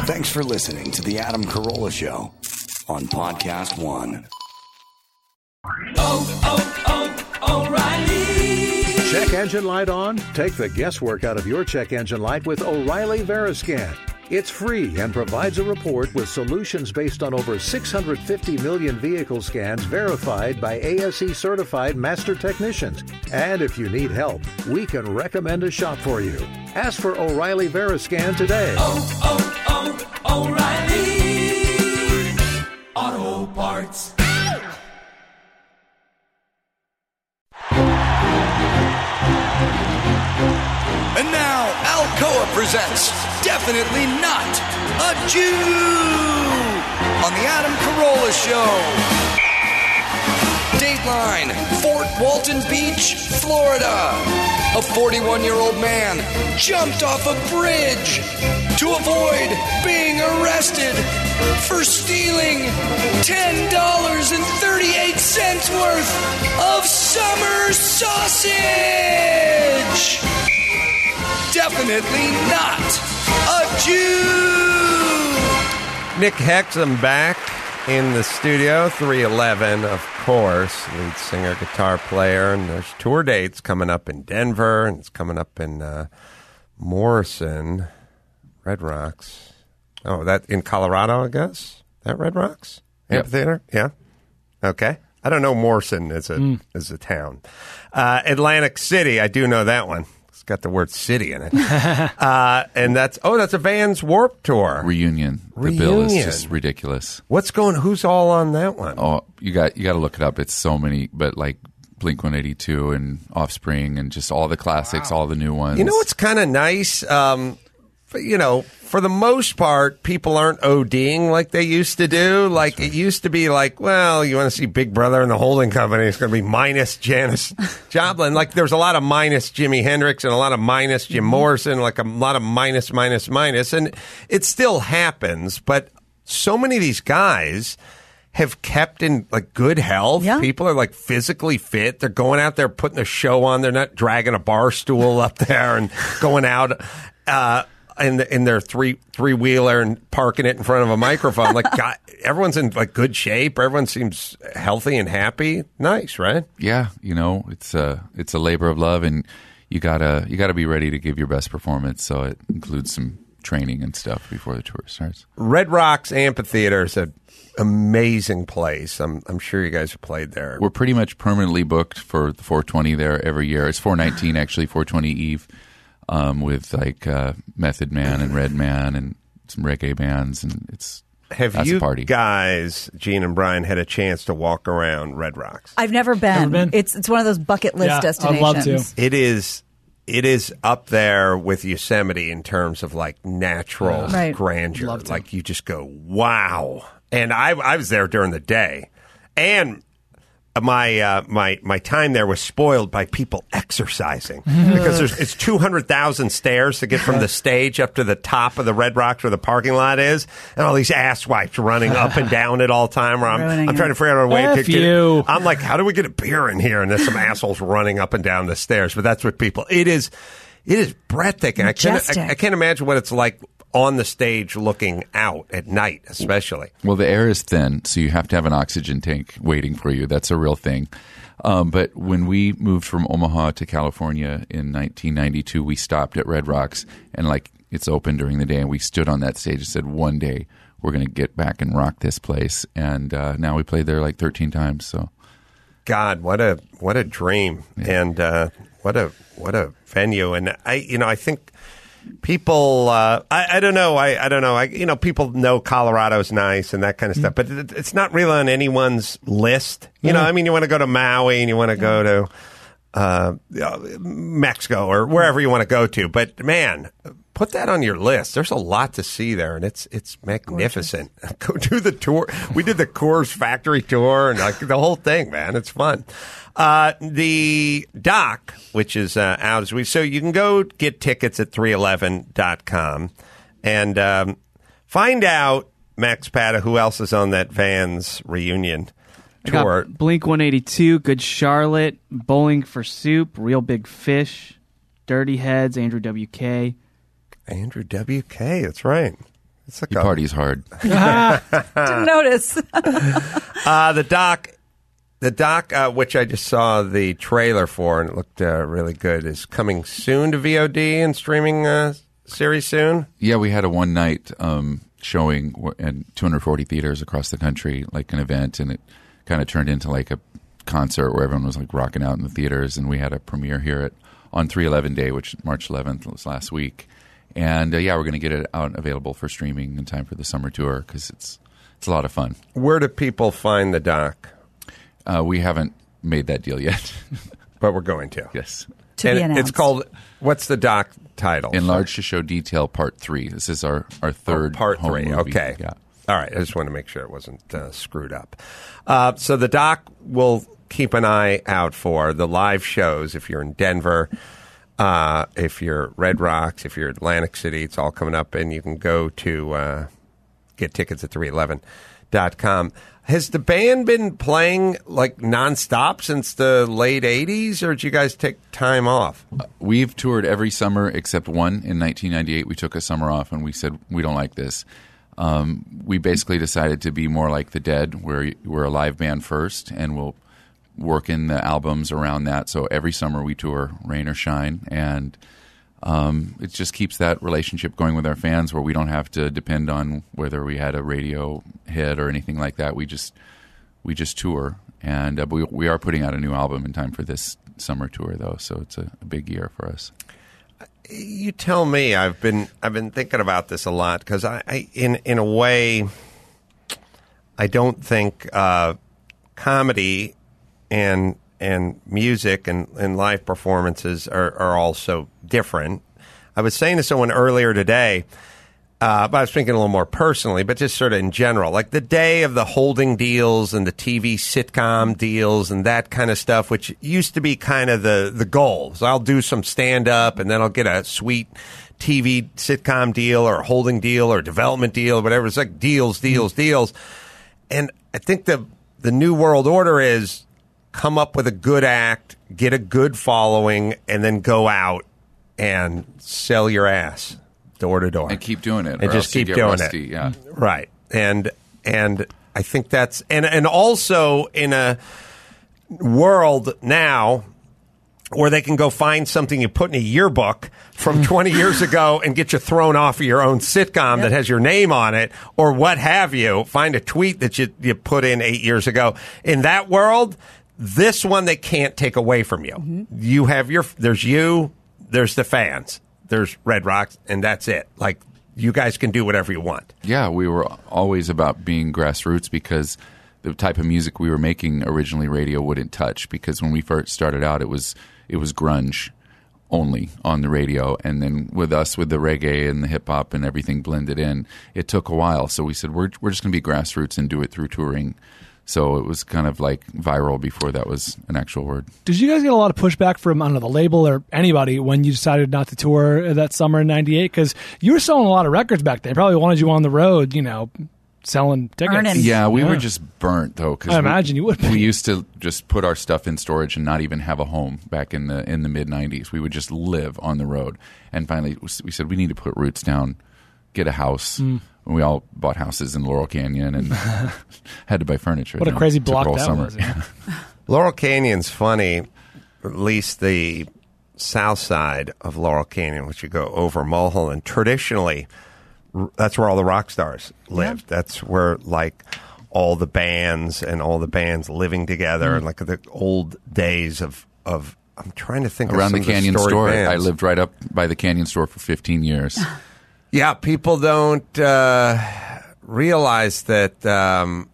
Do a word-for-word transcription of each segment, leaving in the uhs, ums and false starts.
Thanks for listening to The Adam Carolla Show on Podcast One. Oh, oh, oh, O'Reilly. Check engine light on? Take the guesswork out of your check engine light with O'Reilly Veriscan. It's free and provides a report with solutions based on over six hundred fifty million vehicle scans verified by A S E certified master technicians. And if you need help, we can recommend a shop for you. Ask for O'Reilly Veriscan today. Oh, oh, oh, O'Reilly Auto Parts. And now, Alcoa presents Definitely Not a Jew on The Adam Carolla Show. Dateline, Fort Walton Beach, Florida. A forty-one-year-old man jumped off a bridge to avoid being arrested for stealing ten dollars and thirty-eight cents worth of summer sausage. Definitely not a Jew. Nick Hexum back in the studio, three eleven, of course, lead singer, guitar player, and there's tour dates coming up in Denver, and it's coming up in uh, Morrison, Red Rocks. Oh, that in Colorado, I guess? That Red Rocks? Yep. Amphitheater? Yeah. Okay. I don't know Morrison as a, mm. as a town. Uh, Atlantic City, I do know that one. Got the word city in it. uh, and that's, oh, that's a Vans Warped Tour. Reunion. Reunion. The bill is just ridiculous. What's going, who's all on that one? Oh, you got you got to look it up. It's so many, but like Blink one eighty-two and Offspring and just all the classics, wow. all the new ones. You know what's kind of nice? Um, you know, for the most part, people aren't ODing like they used to do. Like, right. It used to be like, well, you want to see Big Brother and the holding company, it's going to be minus Janis Joplin. Like, there's a lot of minus Jimi Hendrix and a lot of minus Jim Morrison, like a lot of minus, minus, minus. And it still happens, but so many of these guys have kept in like good health. Yeah. People are like physically fit. They're going out there putting a show on. They're not dragging a bar stool up there and going out uh, in, the, in their three three wheeler and parking it in front of a microphone. Like, God, everyone's in like good shape. Everyone seems healthy and happy. Nice, right? Yeah, you know, it's a it's a labor of love, and you gotta you gotta be ready to give your best performance. So it includes some training and stuff before the tour starts. Red Rocks Amphitheater is an amazing place. I'm I'm sure you guys have played there. We're pretty much permanently booked for the four twenty there every year. It's four nineteen actually, four twenty Eve, um, with like uh, Method Man and Red Man and some reggae bands, and it's have that's you a party. Guys, Gene and Brian, had a chance to walk around Red Rocks? I've never been. Never been. It's it's one of those bucket list Yeah, destinations. I'd love to. It is. It is up there with Yosemite in terms of like natural Right. grandeur. Love to. Like you just go, wow. And I, I was there during the day, and my uh, my my time there was spoiled by people exercising because there's it's two hundred thousand stairs to get from the stage up to the top of the Red Rocks where the parking lot is, and all these asswipes running up and down at all time. Where I'm, Ruining I'm trying it. to figure out a way F to get. you. I'm like, how do we get a beer in here? And there's some assholes running up and down the stairs. But that's what people. It is. It is breathtaking. I can't. Majestic. I, I can't imagine what it's like on the stage looking out at night, especially. Well, the air is thin, so you have to have an oxygen tank waiting for you. That's a real thing. Um, but when we moved from Omaha to California in nineteen ninety-two, we stopped at Red Rocks, and like it's open during the day, and we stood on that stage and said, one day we're going to get back and rock this place. And uh, now we played there like thirteen times. So, God, what a what a dream, Yeah. and uh, what a what a venue. And I, you know, I think people, uh, I, I don't know, I, I don't know, I, you know, people know Colorado's nice and that kind of stuff, but it, it's not really on anyone's list. You know, I mean, you want to go to Maui and you want to go to uh, Mexico or wherever you want to go to, but man, put that on your list. There's a lot to see there, and it's it's magnificent. Go do the tour. We did the Coors Factory tour and like the whole thing, man. It's fun. Uh, the doc, which is uh, out as we, so you can go get tickets at three eleven dot com and um, find out, Max Pata, who else is on that Vans reunion I tour. got Blink one eighty-two, Good Charlotte, Bowling for Soup, Real Big Fish, Dirty Heads, Andrew W K. Andrew W K, that's right. It's like He a- parties hard. Didn't notice. Uh, the doc, the doc, uh, which I just saw the trailer for and it looked uh, really good, is coming soon to V O D and streaming uh, series soon. Yeah, we had a one night um, showing w- in two hundred forty theaters across the country, like an event, and it kind of turned into like a concert where everyone was like rocking out in the theaters. And we had a premiere here at on three eleven Day, which March eleventh was last week. And uh, yeah, we're going to get it out available for streaming in time for the summer tour because it's it's a lot of fun. Where do people find the doc? Uh, we haven't made that deal yet. But we're going to. Yes. To and be announced. it's called, what's the doc title? Enlarged to Show Detail Part Three. This is our our third Oh, part home three. movie. Okay. Yeah. All right. I just wanted to make sure it wasn't uh, screwed up. Uh, so the doc will keep an eye out for the live shows if you're in Denver, uh, if you're Red Rocks, if you're Atlantic City. It's all coming up, and you can go to uh, get tickets at three eleven dot com. Has the band been playing like nonstop since the late eighties, or did you guys take time off? We've toured every summer except one in nineteen ninety-eight. We took a summer off and we said, we don't like this. Um, we basically decided to be more like the Dead, where we're a live band first and we'll work in the albums around that. So every summer we tour, rain or shine. And um, it just keeps that relationship going with our fans where we don't have to depend on whether we had a radio hit or anything like that. We just we just tour. And uh, we, we are putting out a new album in time for this summer tour, though. So it's a, a big year for us. You tell me. I've been I've been thinking about this a lot because I, I in in a way I don't think uh, comedy and and music and, and live performances are, are all so different. I was saying to someone earlier today, uh, but I was thinking a little more personally, but just sort of in general, like the day of the holding deals and the T V sitcom deals and that kind of stuff, which used to be kind of the, the goal. So I'll do some stand-up and then I'll get a sweet T V sitcom deal or a holding deal or development deal or whatever. It's like deals, deals, deals. And I think the the new world order is come up with a good act, get a good following, and then go out and sell your ass door to door And keep doing it. and or just else you keep get doing rusty. it. Yeah. Right. And and I think that's and and also in a world now where they can go find something you put in a yearbook from twenty years ago and get you thrown off of your own sitcom that has your name on it or what have you. Find a tweet that you, you put in eight years ago. In that world, this one they can't take away from you. Mm-hmm. You have your, there's you, there's the fans, there's Red Rocks, and that's it. Like, you guys can do whatever you want. Yeah, we were always about being grassroots because the type of music we were making originally radio wouldn't touch, because when we first started out it was it was grunge only on the radio, and then with us with the reggae and the hip hop and everything blended in, it took a while. So we said we're we're just going to be grassroots and do it through touring. So it was kind of like viral before that was an actual word. Did you guys get a lot of pushback from, I don't know, the label or anybody when you decided not to tour that summer in ninety-eight? Because you were selling a lot of records back then. Probably wanted you on the road, you know, selling tickets. Earning. Yeah, we Yeah. were just burnt, though. Cause I imagine we, you would be. We used to just put our stuff in storage and not even have a home back in the in the mid nineties. We would just live on the road. And finally, we said we need to put roots down, get a house. Mm. And we all bought houses in Laurel Canyon and had to buy furniture. What a you know, crazy took block all that summer. was. Yeah. Laurel Canyon's funny, at least the south side of Laurel Canyon, which you go over Mulholland. Traditionally, r- that's where all the rock stars lived. Yeah. That's where, like, all the bands and all the bands living together, mm. and like the old days of, of I'm trying to think around of the Canyon the store. bands. I lived right up by the Canyon store for fifteen years. Yeah, people don't uh, realize that um,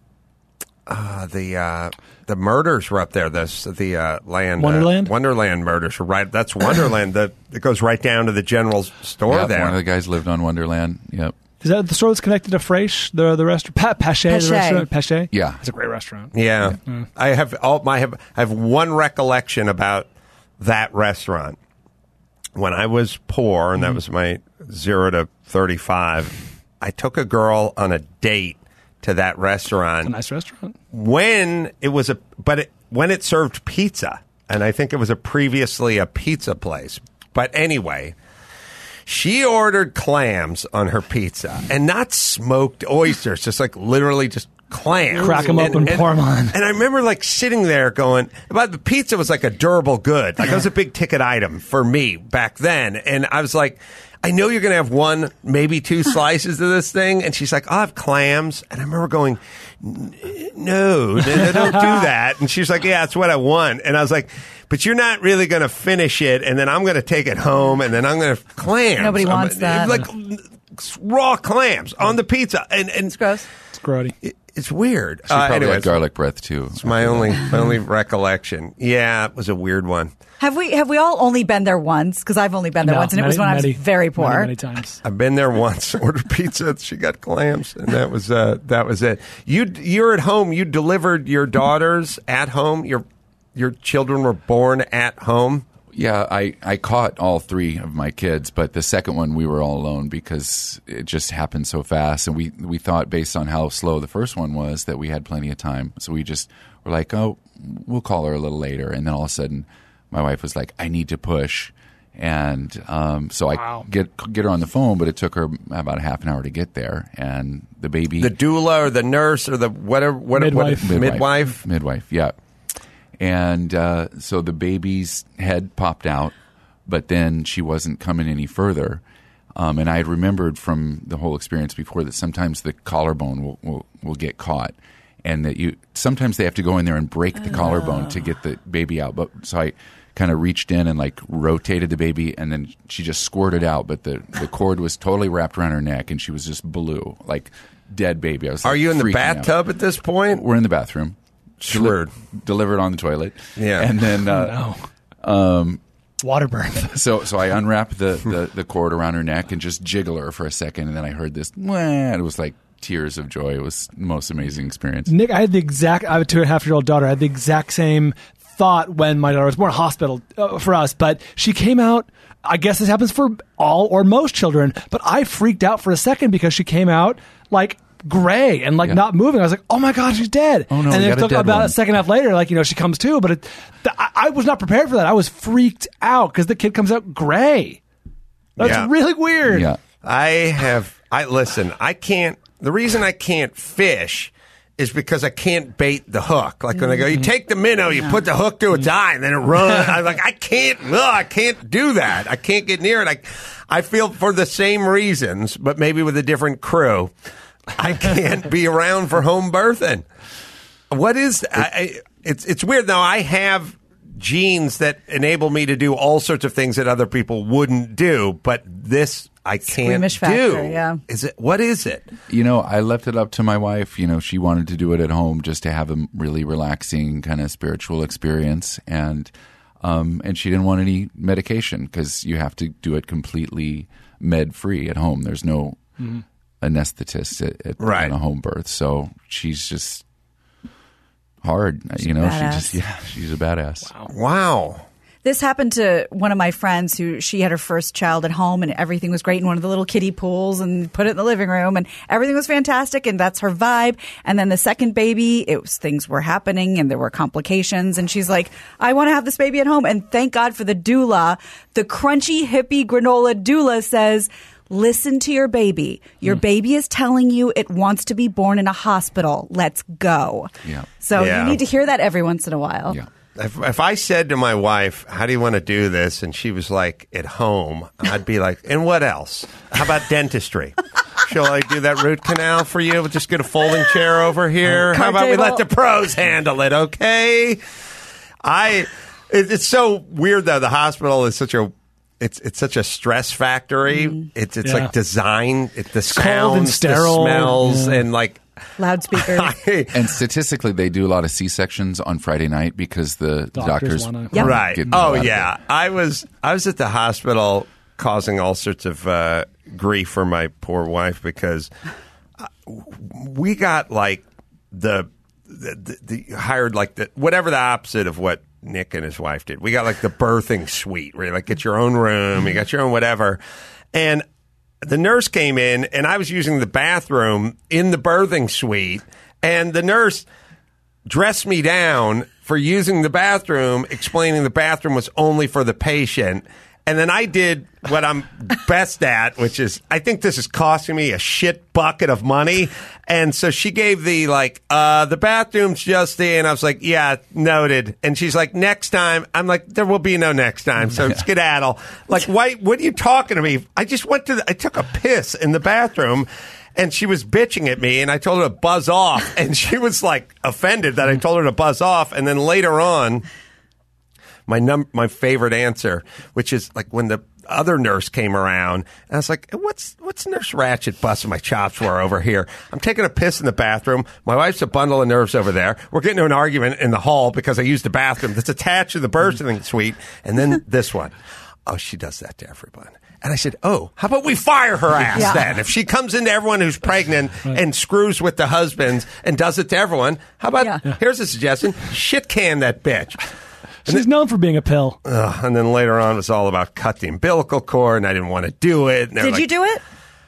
uh, the uh, the murders were up there. This the uh, land Wonderland? uh, Wonderland murders were right. That's Wonderland. that it goes right down to the general store Yep, there. one of the guys lived on Wonderland. Yep. Is that the store that's connected to Fraiche, the the restaurant? Pa- Pache, Pache. the restaurant? Pache? Yeah. It's a great restaurant. Yeah, Mm. I have all I have I have one recollection about that restaurant. When I was poor, and that was my zero to thirty-five, I took a girl on a date to that restaurant. It's a nice restaurant. When it was a, but it, when it served pizza, and I think it was a previously a pizza place. But anyway, She ordered clams on her pizza, and not smoked oysters, just like literally just clams. Crack them up and, and pour them on. And I remember like sitting there going, but the pizza was like a durable good. Like it was a big ticket item for me back then. And I was like, I know you're going to have one, maybe two slices of this thing. And she's like, I'll have clams. And I remember going, no, no, no, don't do that. And she's like, yeah, that's what I want. And I was like, but you're not really going to finish it. And then I'm going to take it home. And then I'm going to clams. Nobody wants I'm, that. Like raw clams on the pizza. And, and It's gross. It's grody. It, it's weird. She probably anyways, had garlic breath too. It's my only my only recollection. Yeah, it was a weird one. Have we have we all only been there once? Because I've only been there No, once, and it was many- when many- I was very poor. Many, many times. I've been there once. Ordered pizza. She got clams, and that was uh, that was it. You you're at home. You delivered your daughters at home. Your your children were born at home. Yeah, I, I caught all three of my kids, but the second one we were all alone because it just happened so fast. And we, we thought, based on how slow the first one was, that we had plenty of time. So we just were like, oh, we'll call her a little later. And then all of a sudden, my wife was like, I need to push. And um, so Wow. I get get her on the phone, but it took her about a half an hour to get there. And the baby... The doula or the nurse or the whatever. What, Midwife. What, midwife. Midwife, yeah. And uh, so the baby's head popped out, but then she wasn't coming any further. Um, and I had remembered from the whole experience before that sometimes the collarbone will, will, will get caught, and that you sometimes they have to go in there and break the collarbone to get the baby out. But so I kind of reached in and like rotated the baby, and then she just squirted out. But the, the cord was totally wrapped around her neck, and she was just blue, like dead baby. I was. Are like, you in the freaking out. bathtub at this point? We're in the bathroom. Sure. Delivered on the toilet. Yeah. And then uh, um, Water birth. so so I unwrapped the, the, the cord around her neck and just jiggle her for a second, and then I heard this. Wah, and it was like tears of joy. It was the most amazing experience. Nick, I had the exact. I have a two and a half year old daughter. I had the exact same thought when my daughter was born. Hospital uh, for us, but she came out. I guess this happens for all or most children, but I freaked out for a second because she came out like gray and like Yeah. not moving. I was like, oh my God, she's dead. Oh, no, and we then got it a took dead about one. a second and a half later, like, you know, she comes to, but it, th- I, I was not prepared for that. I was freaked out because the kid comes out gray. That's Yeah. really weird. Yeah. I have. I listen. I can't. The reason I can't fish is because I can't bait the hook. Like when they go, you take the minnow, you put the hook to its eye, and then it runs. I'm like, I can't. Ugh, I can't do that. I can't get near it. I, I feel for the same reasons, but maybe with a different crew. I can't be around for home birthing. What is? I, I, it's it's weird. Now I have genes that enable me to do all sorts of things that other people wouldn't do, but this I can't Squeamish do. factor, yeah. Is it? What is it? You know, I left it up to my wife. You know, she wanted to do it at home just to have a really relaxing kind of spiritual experience. And um, and she didn't want any medication because you have to do it completely med-free at home. There's no mm-hmm. anesthetist at, at Right. on a home birth. So she's just hard. She's you know, she badass. just, yeah, she's a badass. Wow. This happened to one of my friends who she had her first child at home and everything was great in one of the little kiddie pools and put it in the living room and everything was fantastic and that's her vibe. And then the second baby, it was things were happening and there were complications and she's like, I want to have this baby at home. And thank God for the doula. The crunchy hippie granola doula says, listen to your baby. Your mm. baby is telling you it wants to be born in a hospital. Let's go. Yeah. So Yeah. you need to hear that every once in a while. Yeah. If, if I said to my wife, how do you want to do this? And she was like, at home, I'd be like, and what else? How about dentistry? Shall I do that root canal for you? We'll just get a folding chair over here. How Card about we table. let the pros handle it, okay? I, it, it's so weird though. The hospital is such a, it's it's such a stress factory. Mm. It's it's Yeah. like design, it, the cold and sounds, sterile. the smells, Yeah. and like, Loudspeaker. I, And statistically, they do a lot of C-sections on Friday night because the Doctors doctors, wanna- Yep. right. get Oh out of yeah. I was I was at the hospital causing all sorts of uh, grief for my poor wife because uh, we got like the the, the, the hired like the whatever the opposite of what Nick and his wife did. We got like the birthing suite where you like get your own room, you got your own whatever, and the nurse came in and I was using the bathroom in the birthing suite, and the nurse dressed me down for using the bathroom, explaining the bathroom was only for the patient. And then I did what I'm best at, which is, I think this is costing me a shit bucket of money. And so she gave the, like, uh, the bathroom's just in. I was like, yeah, noted. And she's like, next time. I'm like, there will be no next time. So skedaddle. Like, why, what are you talking to me? I just went to, the, I took a piss in the bathroom. And she was bitching at me, and I told her to buzz off. And she was, like, offended that I told her to buzz off. And then later on, my num- my favorite answer, which is, like, when the other nurse came around, and I was like, what's what's Nurse Ratchet busting my chops for over here? I'm taking a piss in the bathroom. My wife's a bundle of nerves over there. We're getting into an argument in the hall because I used the bathroom that's attached to the birthing suite. And then this one. Oh, she does that to everyone. And I said, oh, how about we fire her ass yeah. then? If she comes into everyone who's pregnant right. and screws with the husbands and does it to everyone, how about, yeah. here's a suggestion, shit can that bitch. She's then, known for being a pill. Uh, and then later on, it was all about cut the umbilical cord, and I didn't want to do it. Did like, you do it?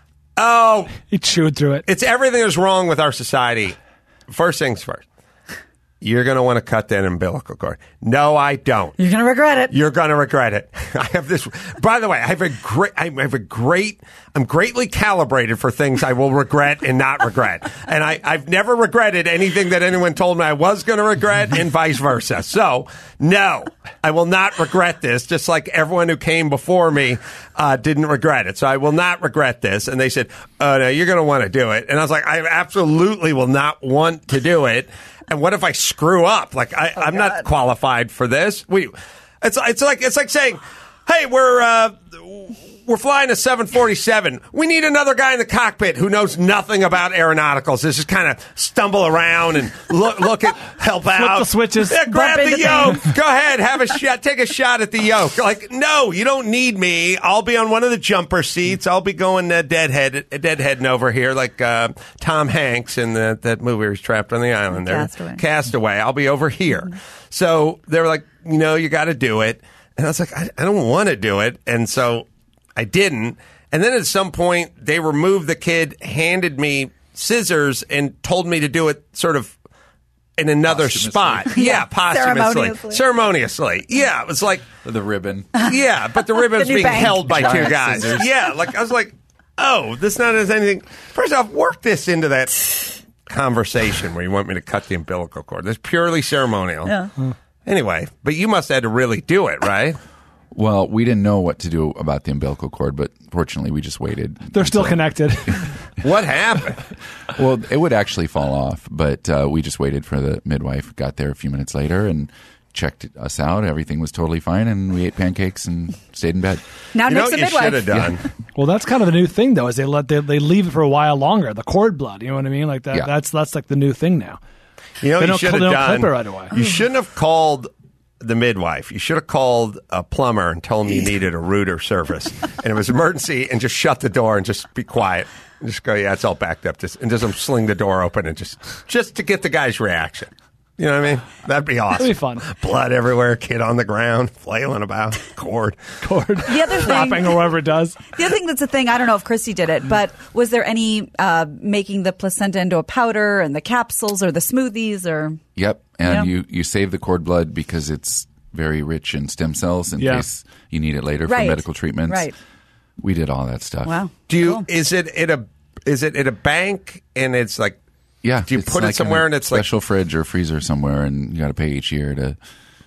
Oh. He chewed through it. It's everything that's wrong with our society. First things first. You're going to want to cut that umbilical cord. No, I don't. You're going to regret it. You're going to regret it. I have this. By the way, I have a great. I have a great. I'm greatly calibrated for things I will regret and not regret. And I, I've never regretted anything that anyone told me I was going to regret, and vice versa. So, no, I will not regret this. Just like everyone who came before me uh, didn't regret it. So I will not regret this. And they said, "Oh no, you're going to want to do it." And I was like, "I absolutely will not want to do it." And what if I screw up? Like I, oh, I'm God. not qualified for this. We, it's it's like it's like saying, "Hey, we're uh, we're flying a seven forty-seven. We need another guy in the cockpit who knows nothing about aeronauticals. This just kind of stumble around and look look at help Flip out. the switches. Yeah, grab the yoke. Go ahead, have a shot. Take a shot at the yoke. Like, no, you don't need me. I'll be on one of the jumper seats. I'll be going uh, deadhead deadheading over here like uh, Tom Hanks in the, that movie where he's trapped on the island there. Castaway. Castaway. I'll be over here. Mm-hmm. So they were like, you know, you got to do it. And I was like, I, I don't want to do it. And so I didn't. And then at some point, they removed the kid, handed me scissors, and told me to do it sort of in another spot. Yeah, posthumously. Ceremoniously. Ceremoniously. Yeah, it was like... The ribbon. Yeah, but the ribbon was being bank. held by Giant two guys. scissors. Yeah, like I was like, oh, this not has anything... First off, work this into that conversation where you want me to cut the umbilical cord. That's purely ceremonial. Yeah. Anyway, but you must have had to really do it, right? Well, we didn't know what to do about the umbilical cord, but fortunately, we just waited. They're still until- connected. What happened? Well, it would actually fall off, but uh, we just waited for the midwife. Got there a few minutes later and checked us out. Everything was totally fine, and we ate pancakes and stayed in bed. Now You know Nick's what a you midwife. should have done? Yeah. Well, that's kind of the new thing, though, is they let they, they leave it for a while longer. The cord blood, you know what I mean? Like that. Yeah. That's that's like the new thing now. You know They what you don't should cl- have they don't done? clip it right away. You shouldn't have called the midwife. You should have called a plumber and told him you needed a router service. And it was emergency, and just shut the door and just be quiet. And just go, yeah, it's all backed up. Just, and just um, sling the door open and just just to get the guy's reaction. You know what I mean? That'd be awesome. That'd be fun. Blood everywhere, kid on the ground, flailing about, cord. Cord. The other thing- Flopping or whatever it does. The other thing that's a thing, I don't know if Christy did it, but was there any uh, making the placenta into a powder and the capsules or the smoothies or? Yep, and Yeah. you, you save the cord blood because it's very rich in stem cells in Yeah. case you need it later Right. for medical treatments. Right. We did all that stuff. Wow. Do you? Cool. Is it at a? Is it at a bank? And it's like, Yeah. do you it's put it like in somewhere a and it's like special fridge or freezer somewhere, and you got to pay each year to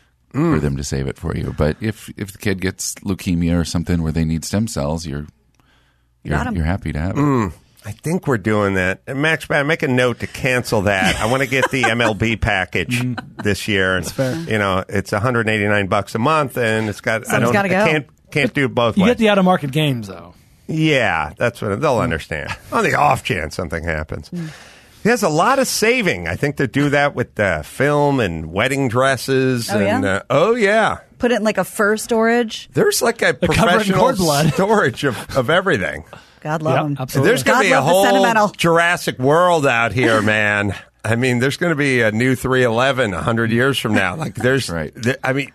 for them to save it for you. But if if the kid gets leukemia or something where they need stem cells, you're you're, got 'em. you're happy to have it. I think we're doing that. And Max, make a note to cancel that. I want to get the M L B package this year. And, fair. You know, it's one hundred eighty-nine bucks a month, and it's got. I Someone's don't. gotta go. I can't can't do it both You ways. get the out of market games, though. yeah, that's what they'll understand. On the off chance something happens. There's a lot of saving. I think they do that with uh, film and wedding dresses. Oh, and yeah? uh, oh yeah. Put it in like a fur storage. There's like a cover it in professional cord blood. storage of, of everything. God love Yep, them. absolutely. There's going to God be a love the whole sentimental. Jurassic World out here, man. I mean, there's going to be a new three eleven one hundred years from now. Like, there's, Right. there- I mean,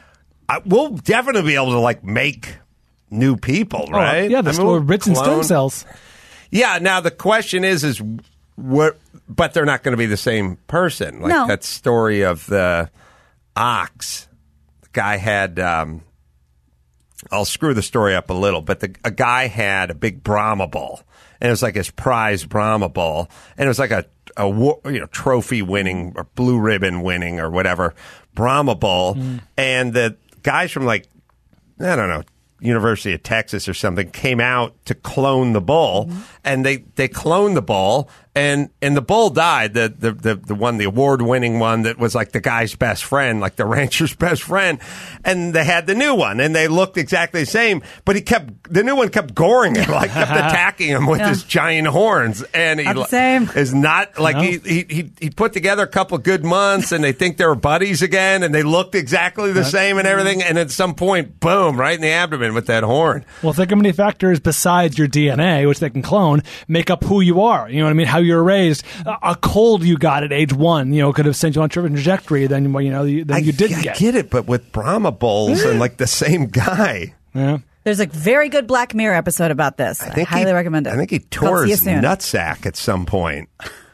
I, we'll definitely be able to like make new people, right? Oh, yeah, the I mean, store we'll rich in stem clone- cells. Yeah. Now the question is, is what? But they're not going to be the same person. Like No. that story of the ox. The guy had. Um, I'll screw the story up a little, but the, a guy had a big Brahma bull, and it was like his prize Brahma bull, and it was like a, a you know trophy winning or blue ribbon winning or whatever Brahma bull, mm. and the guys from like I don't know University of Texas or something came out to clone the bull, mm-hmm. and they they cloned the bull. And and the bull died, the, the the the one, the award-winning one that was like the guy's best friend, like the rancher's best friend. And they had the new one, and they looked exactly the same. But he kept the new one kept goring him, like kept attacking him with yeah. his giant horns. And he not the same. is not like no. he, he he he put together a couple of good months, and they think they were buddies again, and they looked exactly the same and everything. And at some point, boom, right in the abdomen with that horn. Well, think how many factors besides your D N A, which they can clone, make up who you are. You know what I mean? How you were raised. A cold you got at age one, you know, could have sent you on a different trajectory than you know you, than I, you didn't I get. get it, but with Brahma bulls and like the same guy. Yeah. There's a very good Black Mirror episode about this. I, I highly he, recommend it. I think he tore his nutsack at some point.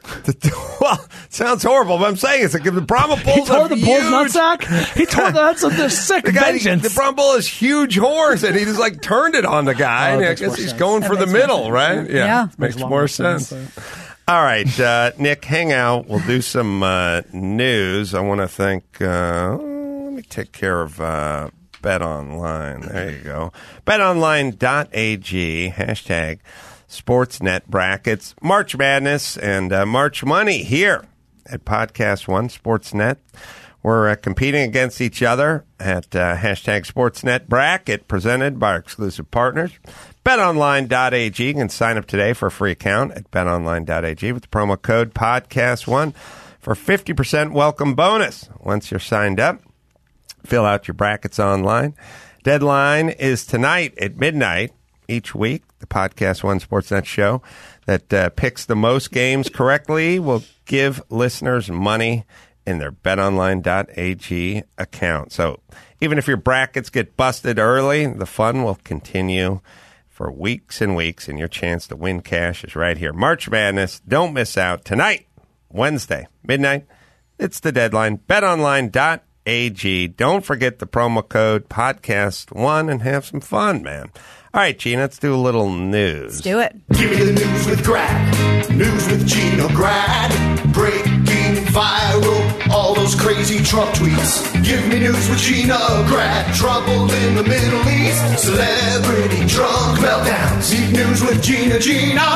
Well, it sounds horrible, but I'm saying it's like the Brahma bulls. He tore the huge, bull's nutsack. He tore the that's a sick the guy, vengeance. The Brahma bull has huge horns, and he just like turned it on the guy. Oh, and I makes guess more he's sense. going That for the makes more middle, sense. right? Yeah. Yeah. makes, Makes a lot more more sense. sense. All right, uh, Nick, hang out. We'll do some uh, news. I want to thank. Uh, let me take care of uh, Bet Online. There you go. bet online dot a g hashtag Sportsnet brackets March Madness and uh, March Money here at Podcast One Sportsnet. We're uh, competing against each other at uh, hashtag Sportsnet bracket presented by our exclusive partners. bet online dot a g. You can sign up today for a free account at bet online dot a g with the promo code podcast one for fifty percent welcome bonus. Once you're signed up, fill out your brackets online. Deadline is tonight at midnight each week. The Podcast One Sportsnet show that uh, picks the most games correctly will give listeners money in their bet online dot a g account. So even if your brackets get busted early, the fun will continue for weeks and weeks, and your chance to win cash is right here. March Madness. Don't miss out. Tonight, Wednesday, midnight, it's the deadline. bet online dot a g. Don't forget the promo code podcast one and have some fun, man. All right, Gina, let's do a little news. Let's do it. Give me the news with Grad. News with Gina Grad. Breaking viral. All those crazy Trump tweets. Give me news with Gina Grad. Trouble in the Middle East. Celebrity drunk meltdowns. Deep news with Gina Gina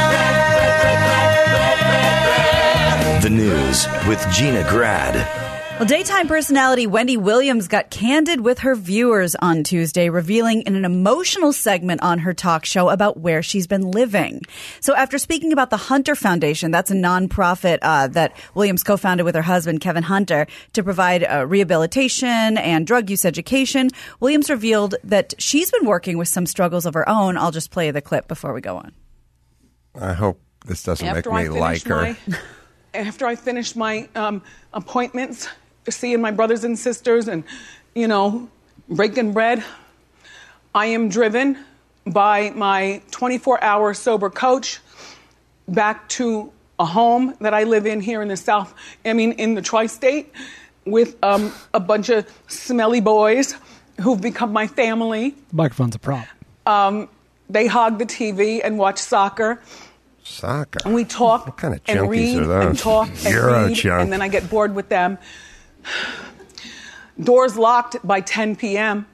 Grad. The news with Gina Grad. Well, daytime personality Wendy Williams got candid with her viewers on Tuesday, revealing in an emotional segment on her talk show about where she's been living. So after speaking about the Hunter Foundation, that's a nonprofit uh, that Williams co-founded with her husband, Kevin Hunter, to provide uh, rehabilitation and drug use education, Williams revealed that she's been working with some struggles of her own. I'll just play the clip before we go on. I hope this doesn't after make me I like her. My, after I finish my um, appointments, seeing my brothers and sisters and, you know, breaking bread, I am driven by my twenty-four hour sober coach back to a home that I live in here in the South, I mean, in the tri-state, with um, a bunch of smelly boys who've become my family. The microphone's a prop. Um, they hog the T V and watch soccer. Soccer? And we talk what kind of and junkies read are those? and talk and You're read, a junk. and then I get bored with them. Doors locked by ten p.m.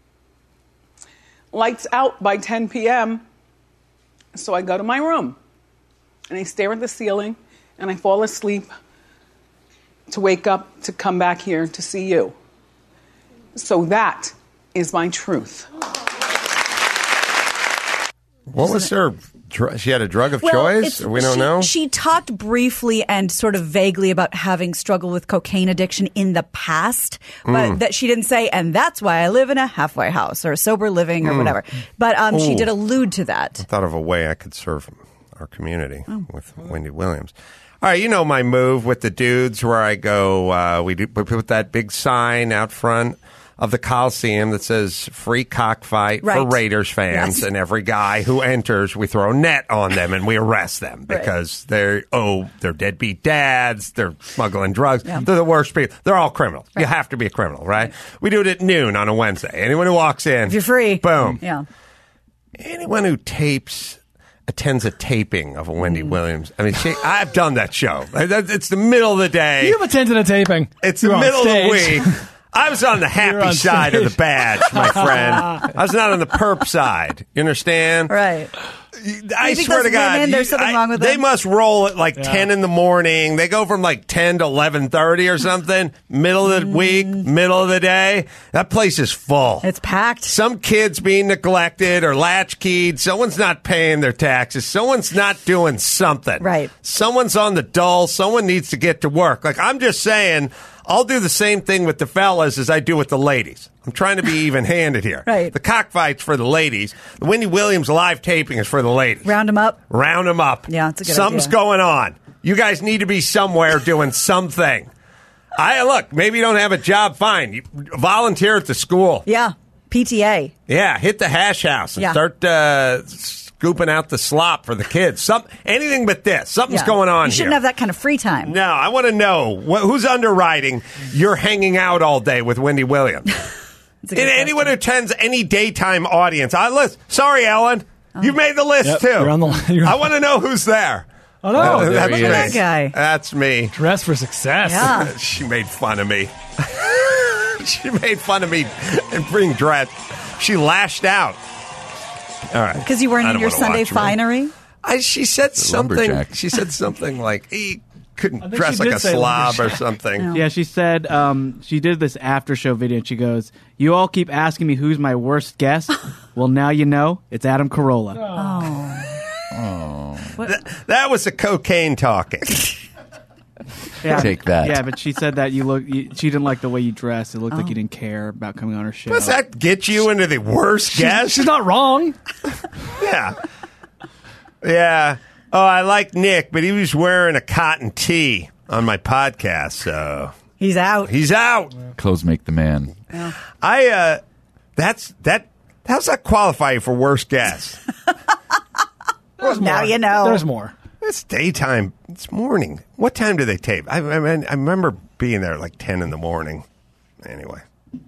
Lights out by ten p.m. So I go to my room and I stare at the ceiling and I fall asleep to wake up to come back here to see you. So that is my truth. What was her? Dr- she had a drug of Well, choice? it's- We don't she, know. She talked briefly and sort of vaguely about having struggled with cocaine addiction in the past, but Mm. that she didn't say, and that's why I live in a halfway house or sober living or Mm. whatever. But um, she Ooh. did allude to that. I thought of a way I could serve our community Oh. with Wendy Williams. All right, you know my move with the dudes where I go, uh, we, do, we put that big sign out front of the Coliseum that says free cockfight Right. for Raiders fans, Yes. and every guy who enters, we throw a net on them and we arrest them because they're oh they're deadbeat dads, they're smuggling drugs, Yeah. they're the worst people. They're all criminals. You have to be a criminal, right? We do it at noon on a Wednesday. Anyone who walks in, If you're free. boom. Yeah. Anyone who tapes. Attends a taping of a Wendy Mm. Williams. I mean, she, I've done that show. It's the middle of the day. You've attended a taping. It's You're the on middle of the stage. week. I was on the happy on side of the stage. badge, my friend. I was not on the perp side. You understand? Right. I You think swear those to God, women, there's something I- wrong with they them? must roll at like ten in the morning. They go from like ten to eleven thirty or something. Middle of the week, middle of the day. That place is full. It's packed. Some kids being neglected or latchkeyed. Someone's not paying their taxes. Someone's not doing something. Right. Someone's on the dole. Someone needs to get to work. Like, I'm just saying, I'll do the same thing with the fellas as I do with the ladies. I'm trying to be even-handed here. Right. The cockfight's for the ladies. The Wendy Williams live taping is for the ladies. Round them up. Round them up. Yeah, it's a good Something's idea. going on. You guys need to be somewhere doing something. I look, maybe you don't have a job, fine. You volunteer at the school. Yeah. P T A. Yeah, hit the hash house and Yeah. start uh, scooping out the slop for the kids. Some anything but this. Something's Yeah. going on You shouldn't here. have that kind of free time. No, I want to know wh- who's underwriting. You're hanging out all day with Wendy Williams. It's a good And anyone who question. attends any daytime audience, I list. Sorry, Ellen, you've made the list Yep, too. you're on the- you're on- I want to know who's there. Oh, no. Oh, there that's he me. is. That guy. That's me. Dress for success. Yeah. She made fun of me. She made fun of me and bring dress. She lashed out. All right. Because you weren't I in don't your wanna Sunday watch me. finery? I, she said something. lumberjack. She said something like he couldn't think dress she like did a say slob or lumberjack. something. Yeah, she said um, she did this after show video, and she goes, "You all keep asking me who's my worst guest. Well, now you know it's Adam Carolla." Th- that was the cocaine talking. Yeah, Take that. Yeah, but she said that you look. You, she didn't like the way you dressed. It looked like you didn't care about coming on her show. Does that get you into the worst She's, guest? she's not wrong. Yeah. Yeah. Oh, I like Nick, but he was wearing a cotton tee on my podcast, so He's out. he's out. Clothes make the man. I uh that's that how's that qualify you for worst guest? Now you know. There's more. It's daytime. It's morning. What time do they tape? I, I, mean, I remember being there at like ten in the morning. Anyway,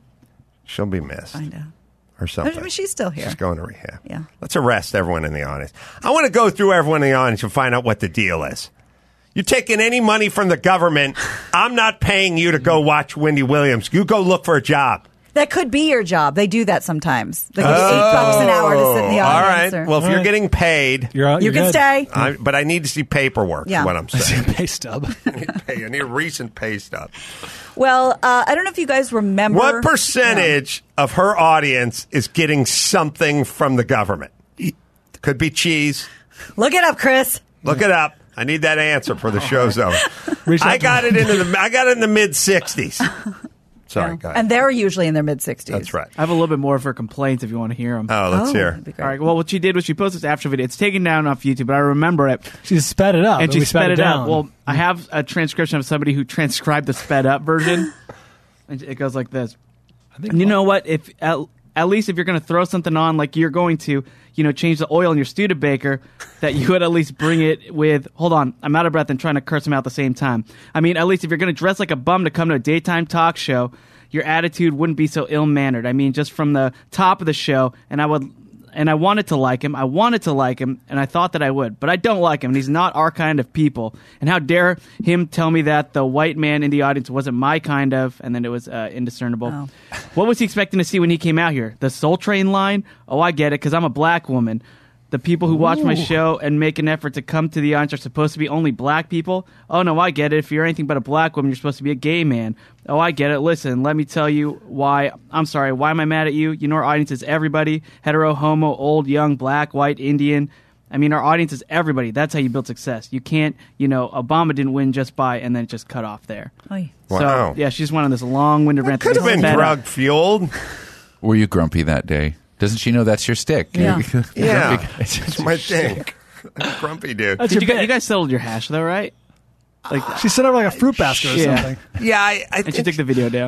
she'll be missed I know. or something. I mean, she's still here. She's going to rehab. Yeah. Let's arrest everyone in the audience. I want to go through everyone in the audience and find out what the deal is. You're taking any money from the government. I'm not paying you to go watch Wendy Williams. You go look for a job. That could be your job. They do that sometimes. They give you eight bucks an hour to sit in the Oh, all audience. right. or- Well, if All you're right. getting paid, You're out. you you're can good. stay. I, but I need to see paperwork. Yeah. Is what I'm I see a saying. pay stub. I need pay. I need a recent pay stub. Well, uh, I don't know if you guys remember. What percentage of her audience is getting something from the government? Could be cheese. Look it up, Chris. Look it up. I need that answer for the show zone. Reach out I to got me. it into the. I got it in the mid sixties. Sorry, Yeah. go ahead. And they're usually in their mid sixties. That's right. I have a little bit more of her complaints if you want to hear them. Oh, let's Oh, hear. that'd be great. All right. Well, what she did was she posted this after video. It's taken down off YouTube, but I remember it. She sped it up. and she we sped it down. up. Well, I have a transcription of somebody who transcribed the sped up version. And it goes like this. I think And you know what? If at, at least if you're going to throw something on, like you're going to, you know, change the oil in your Studebaker, that you would at least bring it with. Hold on, I'm out of breath and trying to curse him out at the same time. I mean, at least if you're going to dress like a bum to come to a daytime talk show, your attitude wouldn't be so ill mannered. I mean, just from the top of the show, and I would. And I wanted to like him. I wanted to like him, and I thought that I would. But I don't like him, and he's not our kind of people. And how dare him tell me that the white man in the audience wasn't my kind of, and then it was uh, indiscernible. Oh. What was he expecting to see when he came out here? The Soul Train line? Oh, I get it, because I'm a black woman. The people who watch my show and make an effort to come to the audience are supposed to be only black people? Oh, no, I get it. If you're anything but a black woman, you're supposed to be a gay man. Oh, I get it. Listen, let me tell you why. I'm sorry. Why am I mad at you? You know our audience is everybody. Hetero, homo, old, young, black, white, Indian. I mean, our audience is everybody. That's how you build success. You can't, you know, Obama didn't win just by, and then it just cut off there. Oy. Wow. So, yeah, she just went on this long-winded rant. Could have been Sped up. drug fueled. Were you grumpy that day? Doesn't she know that's your stick? Yeah. Yeah, It's it's my thing. Grumpy dude. That's Did your you, guys, bit. you guys settled your hash, though, right? Like, She set up like a fruit basket or Yeah. something. Yeah, I, I and she think took the video down.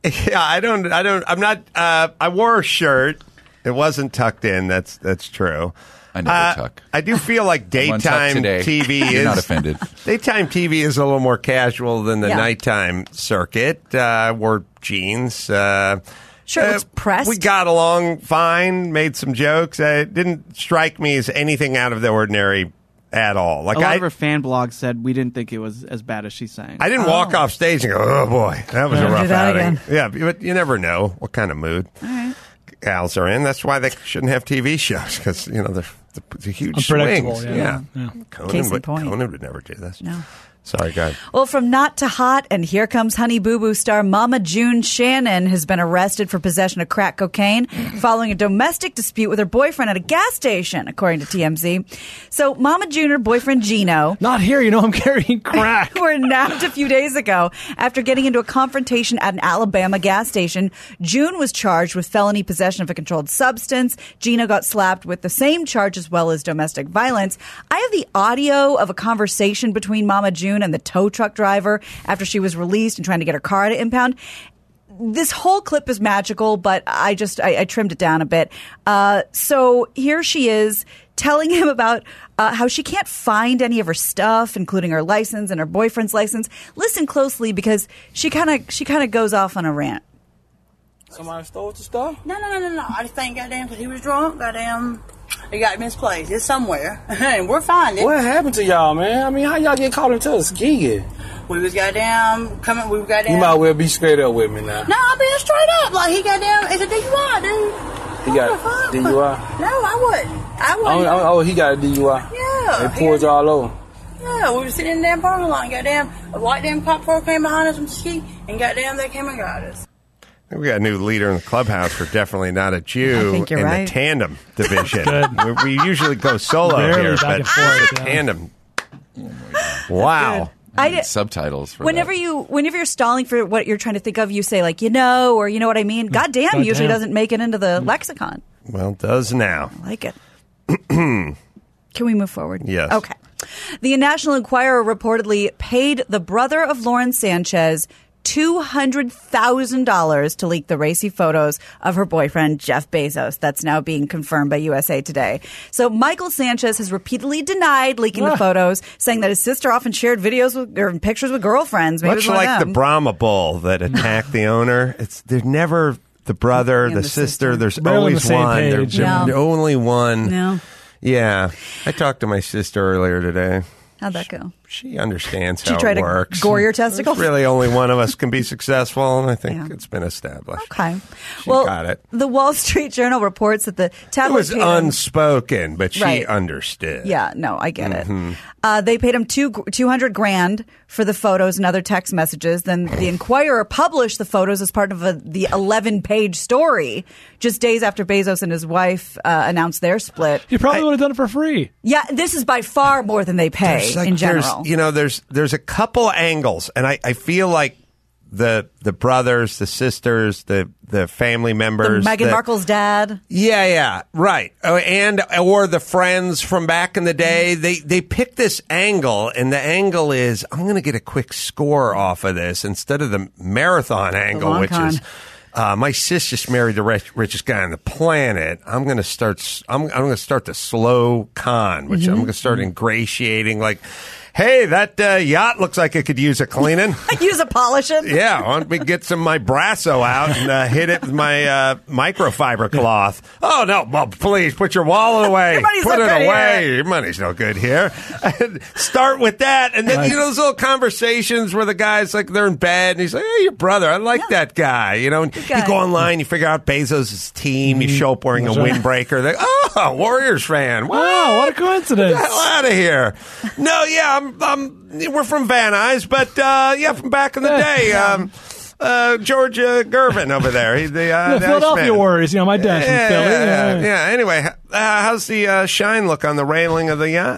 Yeah, I don't. I don't. I'm not. Uh, I wore a shirt. It wasn't tucked in. That's that's true. I never uh, tuck. I do feel like One tuck daytime today. T V is You're not offended. Daytime T V is a little more casual than the Yeah. nighttime circuit. Uh, wore jeans. Uh, Sure, uh, it's pressed. We got along fine. Made some jokes. Uh, it didn't strike me as anything out of the ordinary at all. Like A lot I, of her fan blogs said we didn't think it was as bad as she's saying. I didn't walk off stage and go, "Oh boy, that was a Never rough do that outing." again. Yeah, but you never know what kind of mood gals are in. That's why they shouldn't have T V shows because you know they're, they're huge Unpredictable, swings. yeah. Yeah, Yeah. Conan, Case in would, point. Conan would never do this. No. Sorry, guys. Well, from not to hot, and here comes Honey Boo Boo star Mama June Shannon has been arrested for possession of crack cocaine following a domestic dispute with her boyfriend at a gas station, according to T M Z. So Mama June and her boyfriend Gino Not here. You know I'm carrying crack. were nabbed a few days ago after getting into a confrontation at an Alabama gas station. June was charged with felony possession of a controlled substance. Gino got slapped with the same charge as well as domestic violence. I have the audio of a conversation between Mama June and the tow truck driver after she was released and trying to get her car to impound. This whole clip is magical, but I just I, I trimmed it down a bit. Uh, so here she is telling him about uh, how she can't find any of her stuff, including her license and her boyfriend's license. Listen closely because she kind of she kind of goes off on a rant. Somebody stole the stuff? No, no, no, no, no. I just think goddamn because he was drunk. Goddamn, he got misplaced. It's somewhere, and we're finding. What happened to y'all, man? I mean, how y'all get caught into a ski? We was goddamn coming. We was goddamn. You might well be straight up with me now. No, I'm being straight up. Like he goddamn. It's a D U I, dude. He got D U I? No, I wouldn't. I Oh, wouldn't. oh, oh, he got a D U I. Yeah. They pulled y'all over. Yeah, we were sitting in the damn parking lot. And goddamn, a white damn cop car came behind us from ski, and goddamn, they came and got us. We got a new leader in the clubhouse for definitely not a Jew I think you're in right. the tandem division. we, we usually go solo Barely here, back but and forth, it's a yeah. tandem. Wow. I did, Subtitles for whenever that. you whenever you're stalling for what you're trying to think of, you say like you know or you know what I mean. God damn, God usually damn. doesn't make it into the lexicon. Well, it does now. I like it. Can we move forward? Yes. Okay. The National Enquirer reportedly paid the brother of Lauren Sanchez two hundred thousand dollars to leak the racy photos of her boyfriend, Jeff Bezos. That's now being confirmed by U S A Today. So Michael Sanchez has repeatedly denied leaking the Ah. photos, saying that his sister often shared videos with, or pictures with girlfriends. Maybe it Much was one of like the them. Brahma bull that attacked the owner, it's they're never the brother, And the, the sister. sister. There's They're on always the same one. They're, page. they're No. only one. No. Yeah. I talked to my sister earlier today. How'd that go? She understands Did you how try it to works. gore your testicles? There's really only one of us can be successful, and I think Yeah. it's been established. Okay. She well, got it. The Wall Street Journal reports that the It tabloid was paid him- unspoken, but she Right. understood. Yeah, no, I get Mm-hmm. it. Uh, they paid him two two hundred grand for the photos and other text messages. Then the Enquirer published the photos as part of a, the eleven page story just days after Bezos and his wife uh, announced their split. You probably would have done it for free. Yeah, this is by far more than they pay There's like- in there's- general. You know, there's there's a couple angles, and I, I feel like the the brothers, the sisters, the the family The members, Meghan the- Markle's dad. Yeah, yeah, right. Oh, and or the friends from back in the day, they they pick this angle, and the angle is I'm going to get a quick score off of this instead of the marathon angle, long which con. is. Uh, my sis just married the rich, richest guy on the planet. I'm going to start. s- I'm, I'm going to start the slow con, which I'm going to start ingratiating. Like, hey, that uh, yacht looks like it could use a cleaning. Use a polishing. Yeah, why don't we get some of my Brasso out and uh, hit it with my uh, microfiber cloth? Oh, no, well, please, put your wallet away. Your money's put no it good away. here. Your money's no good here. Start with that. And then, you know, those little conversations where the guy's like, they're in bed, and he's like, hey, your brother, I like that guy. You know, and you guy. go online, you figure out Bezos' team, you show up wearing a That's right. windbreaker. They're like, oh, Warriors fan. What? Wow, what a coincidence. Get the hell out of here. No, yeah, I'm, I'm, we're from Van Nuys, but, uh, yeah, from back in the day, um, uh, George uh, Gervin over there. He, the, uh, The the Philadelphia Iceman. Warriors. You know, my dad's Yeah, from Philly. yeah, yeah, Yeah. yeah. Anyway, uh, how's the uh, shine look on the railing of the yacht?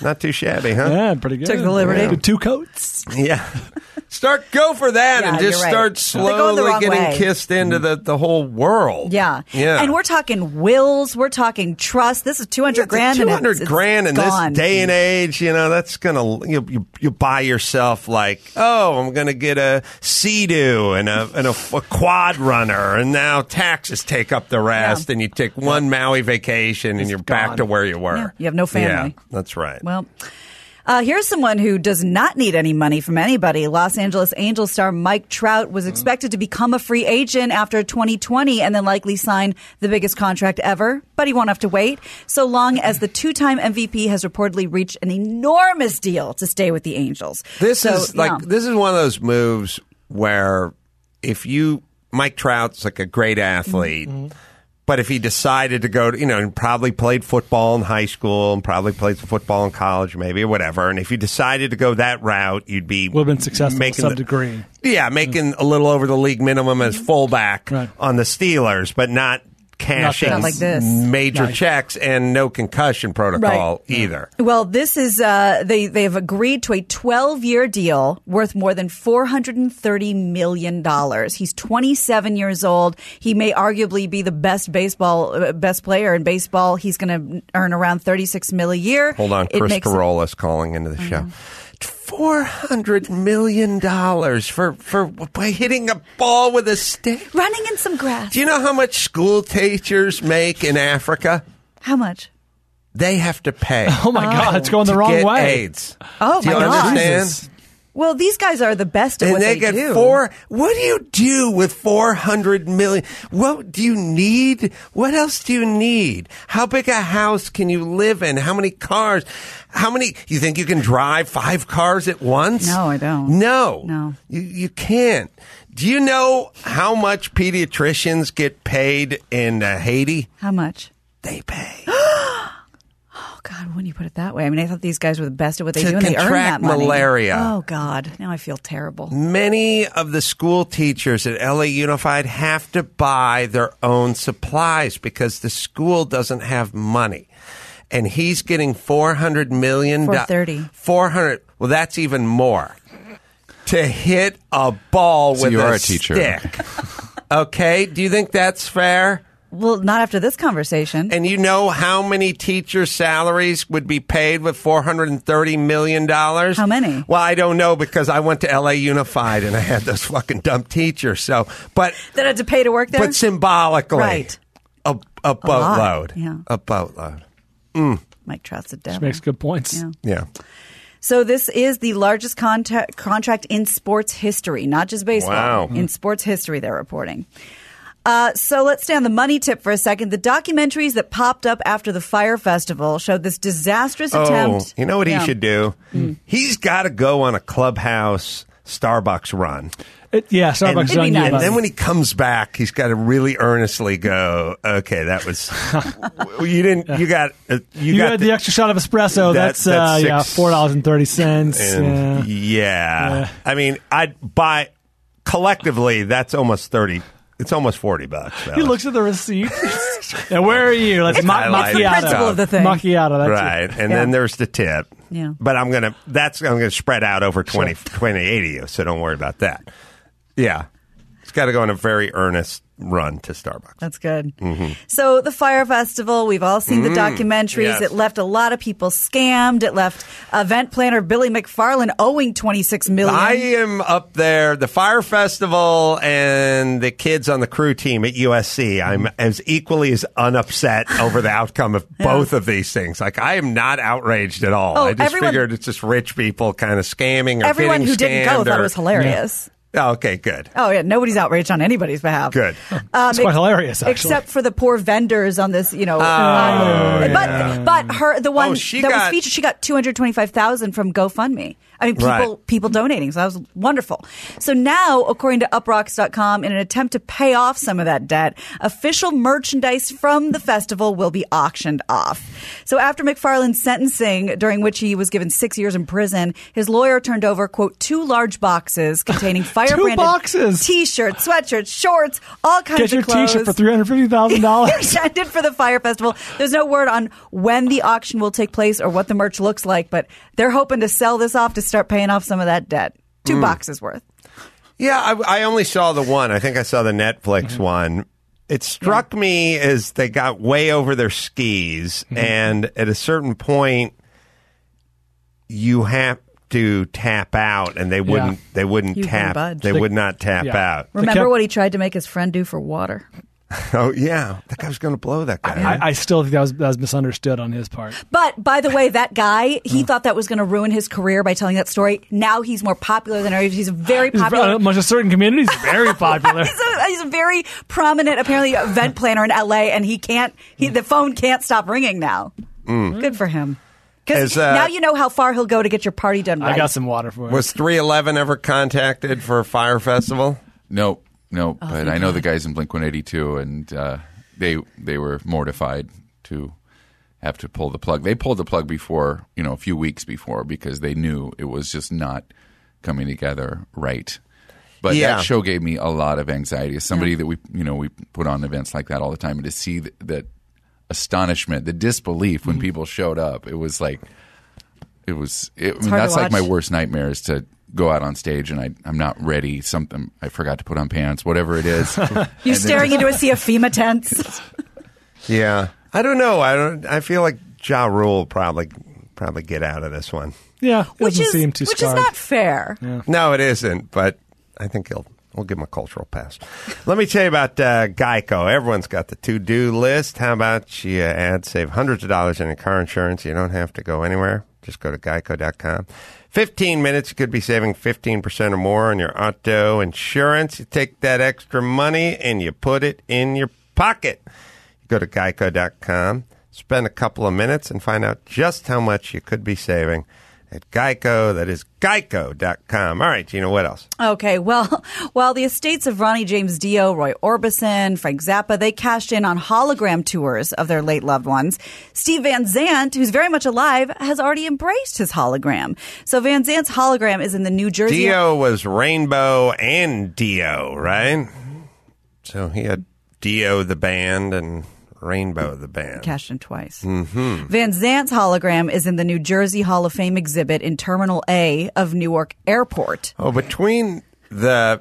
Not too shabby, huh? Yeah, pretty good. Took the liberty. Yeah. Two coats. Yeah. Start, go for that Yeah, and just you're right. start They're going the slowly wrong getting way. kissed into the, the whole world. Yeah. Yeah. And we're talking wills. We're talking trust. This is two hundred grand. two and hundred it's, it's grand in gone. this day and age, you know, that's going to, you, you you buy yourself like, oh, I'm going to get a Sea-Doo and a, and a, a quad runner, and now taxes take up the rest, Yeah. and you take one Maui vacation, and you're back gone. to where you were. Yeah, you have no family. Yeah, that's right. Well, uh, here's someone who does not need any money from anybody. Los Angeles Angels star Mike Trout was expected to become a free agent after twenty twenty and then likely sign the biggest contract ever, but he won't have to wait so long as the two-time M V P has reportedly reached an enormous deal to stay with the Angels. This So, is like yeah. this is one of those moves where if you Mike Trout's like a great athlete, but if he decided to go to, you know, and probably played football in high school and probably played some football in college, maybe or whatever, and if you decided to go that route, you'd be Would have been successful to making some the- degree. Yeah, making a little over the league minimum as fullback Right. on the Steelers, but not cashing Not like this. major Right. checks and no concussion protocol either. Well, this is uh, they they have agreed to a twelve-year deal worth more than four hundred thirty million dollars. He's twenty-seven years old. He may arguably be the best baseball uh, best player in baseball. He's going to earn around thirty-six mil a year. Hold on, It Chris makes- Carolus calling into the show. Four hundred million dollars for for by hitting a ball with a stick. running in some grass. Do you know how much school teachers make in Africa? How much? They have to pay. Oh my God, it's going the to wrong get way. AIDS. Oh Do you my God! understand? Jesus. Well, these guys are the best at And what they, they, get do. four. What do you do with four hundred million? What do you need? What else do you need? How big a house can you live in? How many cars? How many? You think you can drive five cars at once? No, I don't. No, No. you you can't. Do you know how much pediatricians get paid in uh, Haiti? How much? They pay Oh God, when you put it that way, I mean, I thought these guys were the best at what they To do, and they earn contract that money. malaria. Oh God, now I feel terrible. Many of the school teachers at L A Unified have to buy their own supplies because the school doesn't have money. And he's getting four hundred million dollars. four thirty. four hundred. Well, that's even more. To hit a ball So with you a are a teacher. stick. Okay? Do you think that's fair? Well, not after this conversation. And you know how many teacher salaries would be paid with four hundred thirty million dollars? How many? Well, I don't know because I went to L A Unified and I had those fucking dumb teachers. So, but That I had to pay to work there? but symbolically, Right. a, a boatload. yeah. A boatload. Mike Trout's a devil. She makes good points. Yeah. Yeah. So this is the largest contact, contract in sports history, not just baseball. Wow. In sports history, they're reporting. Uh, so let's stay on the money tip for a second. The documentaries that popped up after the Fire Festival showed this disastrous attempt. Oh, you know what Yeah. he should do? He's got to go on a Clubhouse Starbucks run. It, yeah, Starbucks And, is on you, nice. and buddy. then when he comes back, he's got to really earnestly go, okay, that was, you didn't, you got, uh, you, you got had the extra shot of espresso. That- that's that's uh, yeah, six- four dollars and thirty cents. and Yeah. yeah. Yeah. I mean, I'd buy, collectively, that's almost thirty, it's almost forty bucks. He fellas. looks at the receipt. And where are you? Let's ma- I like macchiato. the principle of the thing. Macchiato. That's Right. it. And Yeah. then there's the tip. Yeah. But I'm going to, that's, I'm going to spread out over twenty, twenty-eight of you, so don't worry about that. Yeah. It's got to go on a very earnest run to Starbucks. That's good. So the Fire Festival, we've all seen the documentaries. yes. It left a lot of people scammed. It left event planner Billy McFarland owing twenty-six million dollars. I am up there, the Fire Festival and the kids on the crew team at U S C. I'm as equally as unupset over the outcome of both of these things. Like, I am not outraged at all. Oh, I just everyone- figured it's just rich people kind of scamming or Everyone getting who didn't go scammed thought or- it was hilarious. Oh, okay, good. Oh, yeah. Nobody's outraged on anybody's behalf. Good. Um, It's quite hilarious, actually. Except for the poor vendors on this, you know. Oh, uh, but yeah. but her the one Oh, she that was got- featured, she got two hundred twenty five thousand from GoFundMe. I mean, people Right. people donating, so that was wonderful. So now, according to uprocks dot com, in an attempt to pay off some of that debt, official merchandise from the festival will be auctioned off. So after McFarland's sentencing, during which he was given six years in prison, his lawyer turned over, quote, two large boxes containing fire-branded boxes. T-shirts, sweatshirts, shorts, all kinds Get your of clothes. T-shirt for three hundred fifty thousand dollars. Intended for the Fire Festival. There's no word on when the auction will take place or what the merch looks like, but they're hoping to sell this off to start paying off some of that debt. Two Mm. boxes worth. Yeah, I, I only saw the one. I think I saw the Netflix Mm-hmm. one. It struck yeah. me as they got way over their skis, mm-hmm. and at a certain point, you have to tap out, and they wouldn't. Yeah. They wouldn't you tap. They, they would not tap yeah. out. Remember kept, what he tried to make his friend do for water? Oh yeah, that guy was going to blow that guy. I, I still think that was, that was misunderstood on his part. But by the way, that guy, he thought that was going to ruin his career by telling that story. Now he's more popular than ever. He's very popular. He's, among a certain communities, very popular. he's, a, he's a very prominent, apparently, event planner in L A, and he can't. He, the phone can't stop ringing now. Mm. Good for him. Because uh, now you know how far he'll go to get your party done right. I got some water for him. Was three eleven ever contacted for a Fire Festival? No, no. Oh, but I know God. the guys in Blink one eighty-two, and uh, they they were mortified to have to pull the plug. They pulled the plug before, you know, a few weeks before, because they knew it was just not coming together right. But yeah. that show gave me a lot of anxiety. As somebody yeah. that we, you know, we put on events like that all the time, and to see that, that astonishment, the disbelief when mm-hmm. people showed up, it was like, it was. It, I mean, that's like my worst nightmare, is to go out on stage and I, I'm not ready. Something I forgot to put on pants, whatever it is. You're staring into a sea of FEMA tents. Yeah, I don't know. I don't. I feel like Ja Rule will probably probably get out of this one. Yeah, which is seem too which scarred. is not fair. Yeah. No, it isn't. But I think he'll. We'll give him a cultural pass. Let me tell you about uh, Geico. Everyone's got the to-do list. How about you uh, add, save hundreds of dollars in your car insurance? You don't have to go anywhere. Just go to geico dot com. fifteen minutes, you could be saving fifteen percent or more on your auto insurance. You take that extra money and you put it in your pocket. You go to geico dot com, spend a couple of minutes, and find out just how much you could be saving at Geico. That is geico dot com. All right, Gina, what else? Okay, well, while the estates of Ronnie James Dio, Roy Orbison, Frank Zappa, they cashed in on hologram tours of their late loved ones, Steve Van Zandt, who's very much alive, has already embraced his hologram. So Van Zandt's hologram is in the New Jersey... Dio was Rainbow and Dio, right? So he had Dio the band and... Rainbow the band. Cashed in twice. Mm-hmm. Van Zandt's hologram is in the New Jersey Hall of Fame exhibit in Terminal A of Newark Airport. Oh, between the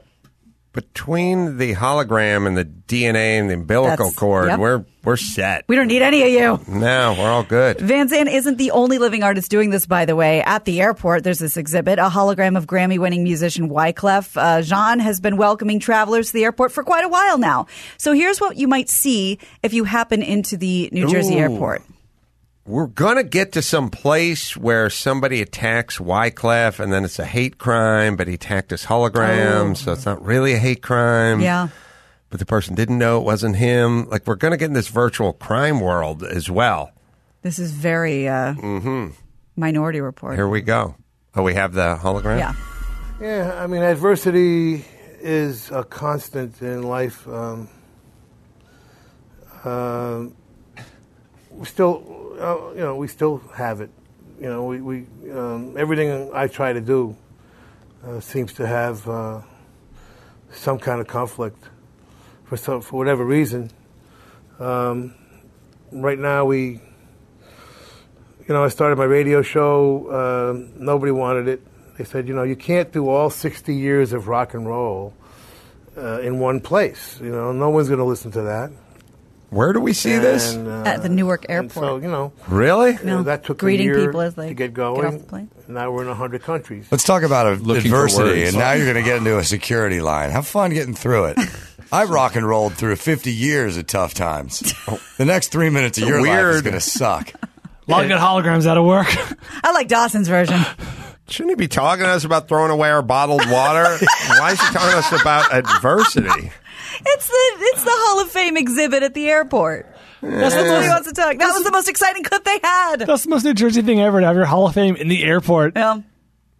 between the hologram and the D N A and the umbilical That's, cord, yep. we're we're set. We don't need any of you. No, we're all good. Van Zandt isn't the only living artist doing this, by the way. At the airport, there's this exhibit, a hologram of Grammy-winning musician Wyclef uh, Jean has been welcoming travelers to the airport for quite a while now. So here's what you might see if you happen into the New Jersey Ooh. airport. We're going to get to some place where somebody attacks Wyclef, and then it's a hate crime, but he attacked his hologram, oh. so it's not really a hate crime. Yeah. But the person didn't know it wasn't him. Like, we're going to get in this virtual crime world as well. This is very uh, mm-hmm. Minority Report. Here we go. Oh, we have the hologram? Yeah. Yeah, I mean, adversity is a constant in life. Um, uh, we still... Uh, you know, we still have it. You know, we, we um, everything I try to do uh, seems to have uh, some kind of conflict for some, for whatever reason. Um, right now, we, you know, I started my radio show. Uh, nobody wanted it. They said, you know, you can't do all sixty years of rock and roll uh, in one place. You know, no one's going to listen to that. Where do we see and, this? Uh, At the Newark Airport. So, you know. Really? You know, that took Greeting a year people as they to get going. get off the plane. Now we're in one hundred countries. Let's talk about a, adversity, and now you're going to get into a security line. Have fun getting through it. I've rock and rolled through fifty years of tough times. The next three minutes of your weird. life is going to suck. A lot of good holograms out of work. I like Dawson's version. Shouldn't he be talking to us about throwing away our bottled water? Why is he talking to us about adversity? It's the it's the Hall of Fame exhibit at the airport. That's what he wants to talk. That was the most exciting clip they had. That's the most New Jersey thing ever, to have your Hall of Fame in the airport. Yeah.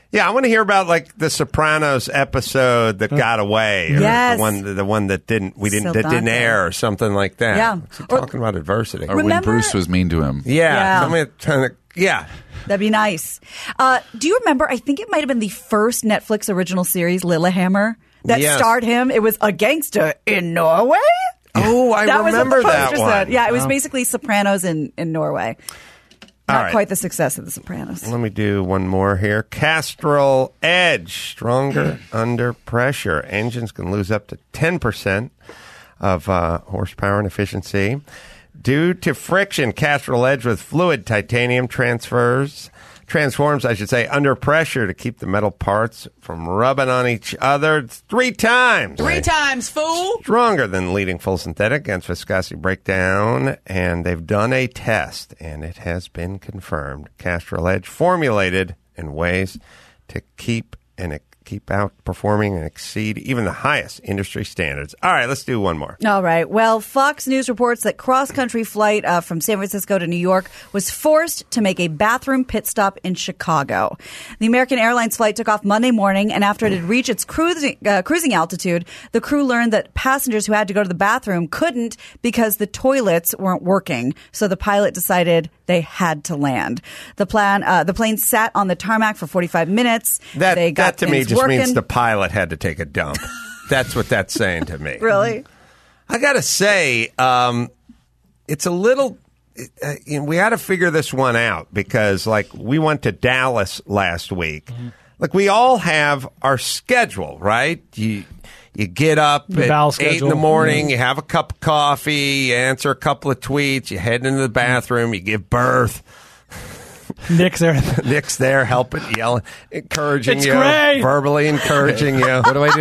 Yeah, I want to hear about like the Sopranos episode that got away, or Yes. the one the one that didn't we didn't that Sildante. didn't air, or something like that. Yeah. So talking about adversity, Or when Remember- Bruce was mean to him. yeah, Yeah. tell me a ton of- yeah. That'd be nice. Uh, do you remember? I think it might have been the first Netflix original series, Lillehammer, that Yes. starred him. It was a gangster in Norway. Oh, I that remember was what the that poster one. said. Yeah, it was basically Sopranos in, in Norway. All Not right. quite the success of The Sopranos. Let me do one more here. Castrol Edge, stronger under pressure. Engines can lose up to ten percent of uh, horsepower and efficiency. Due to friction, Castrol Edge with fluid titanium transfers, transforms, I should say, under pressure to keep the metal parts from rubbing on each other. It's three times. Three times, fool. Stronger than leading full synthetic against viscosity breakdown, and they've done a test, and it has been confirmed. Castrol Edge formulated in ways to keep and keep outperforming and exceed even the highest industry standards. All right, let's do one more. All right. Well, Fox News reports that cross-country flight uh, from San Francisco to New York was forced to make a bathroom pit stop in Chicago. The American Airlines flight took off Monday morning, and after it had reached its cruising, uh, cruising altitude, the crew learned that passengers who had to go to the bathroom couldn't because the toilets weren't working. So the pilot decided they had to land. The plan, uh, the plane sat on the tarmac for forty-five minutes. That, they got that to me things just working. means the pilot had to take a dump. That's what that's saying to me. Really? I got to say, um, it's a little. Uh, you know, we got to figure this one out because, like, we went to Dallas last week. Mm-hmm. Like, we all have our schedule, right? You you get up The at bowel eight in schedule. the morning, Mhm. you have a cup of coffee, you answer a couple of tweets, you head into the bathroom, you give birth. Nick's there. Nick's there helping, yelling, encouraging It's you, great. verbally encouraging you. What do I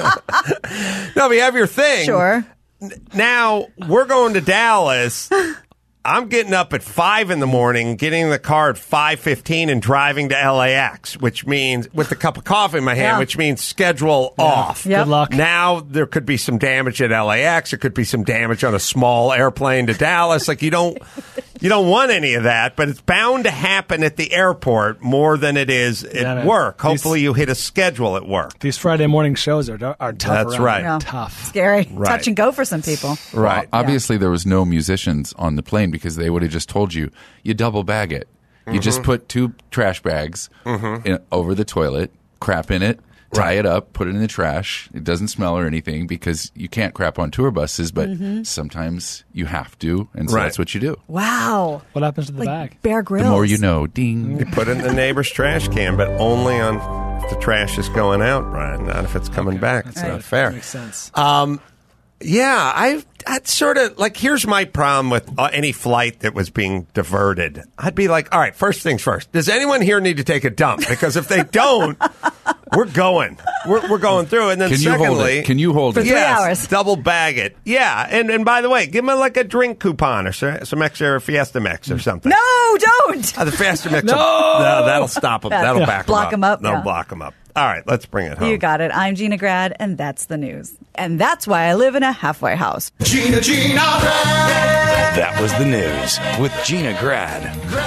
do? No, but you have your thing. Sure. Now, we're going to Dallas. I'm getting up at five in the morning, getting in the car at five fifteen and driving to L A X, which means, with a cup of coffee in my hand, Yeah. which means schedule off. Yep. Good luck. Now, there could be some damage at L A X. There could be some damage on a small airplane to Dallas. Like, you don't, you don't want any of that, but it's bound to happen at the airport more than it is at Yeah, man. work. These- Hopefully, you hit a schedule at work. These Friday morning shows are are tough. That's around. right. Yeah. Tough. Scary. Right. Touch and go for some people. Right. Well, obviously, there was no musicians on the plane because they would have just told you, you double bag it. You Mm-hmm. just put two trash bags in, over the toilet, crap in it, tie Right. it up, put it in the trash. It doesn't smell or anything because you can't crap on tour buses, but sometimes you have to, and so Right. that's what you do. Wow. What happens to the Like bag? Bear Grylls. The more you know. Ding. You put it in the neighbor's trash can, but only on if the trash is going out, Brian, not if it's coming back. It's not fair. Makes sense. Um, yeah, I I'd sort of like. Here's my problem with uh, any flight that was being diverted. I'd be like, all right, first things first. Does anyone here need to take a dump? Because if they don't, we're going. We're, we're going through. And then Can you hold secondly, it? Can you hold For it? three yes, hours. double bag it. Yeah, and and by the way, give them like a drink coupon or some, some extra Fiesta Mix or something. No, don't. Uh, the faster mix. No! will- no, that'll stop them. Yeah. That'll Yeah. back Block them 'em up. up, That'll yeah. block them up. All right, let's bring it home. You got it. I'm Gina Grad, and that's the news. And that's why I live in a halfway house. Gina, Gina, Grad. That was the news with Gina Grad.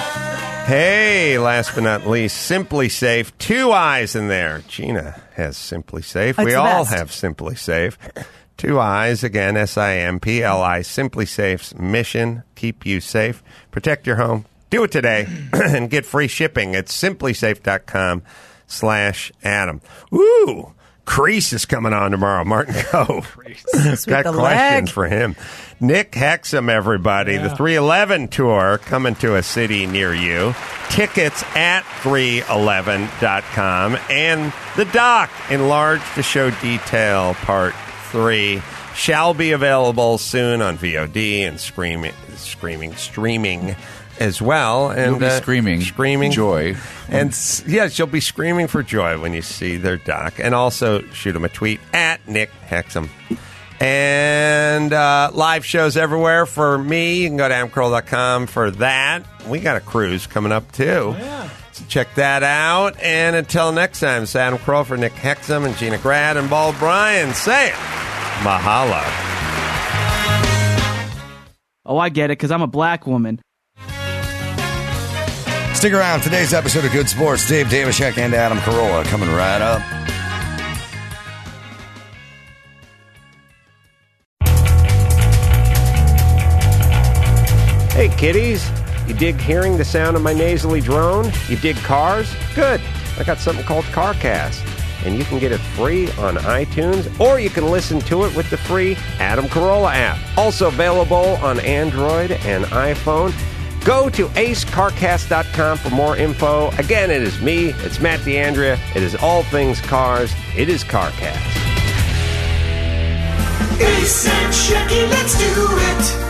Hey, last but not least, Simply Safe. Two eyes in there. Gina has Simply Safe. It's we the all best. have Simply Safe. Two eyes, again, S I M P L I. Simply Safe's mission, keep you safe. Protect your home. Do it today and get free shipping at simplysafe.com slash Adam. Ooh, Crease is coming on tomorrow. Martin Cove. Sweep Got the questions leg. for him. Nick Hexum, everybody. The three eleven tour coming to a city near you. Tickets at three eleven dot com. And the doc, enlarged to show detail, part three, shall be available soon on V O D and screaming, screaming, streaming as well. And You'll be uh, screaming screaming joy. And s- yes, you'll be screaming for joy when you see their doc. And also shoot them a tweet at Nick Hexum. And uh, live shows everywhere for me. You can go to adam curl dot com for that. We got a cruise coming up, too. Yeah. So check that out. And until next time, it's Adam Kroll for Nick Hexum and Gina Grad and Bald Bryan. Say it. Mahalo. Oh, I get it, because I'm a black woman. Stick around. Today's episode of Good Sports, Dave Dameshek and Adam Carolla coming right up. Hey, kiddies. You dig hearing the sound of my nasally drone? You dig cars? Good. I got something called CarCast, and you can get it free on iTunes, or you can listen to it with the free Adam Carolla app. Also available on Android and iPhone. Go to ace car cast dot com for more info. Again, it is me. It's Matt D'Andrea. It is all things cars. It is CarCast. Ace and Shecky, let's do it.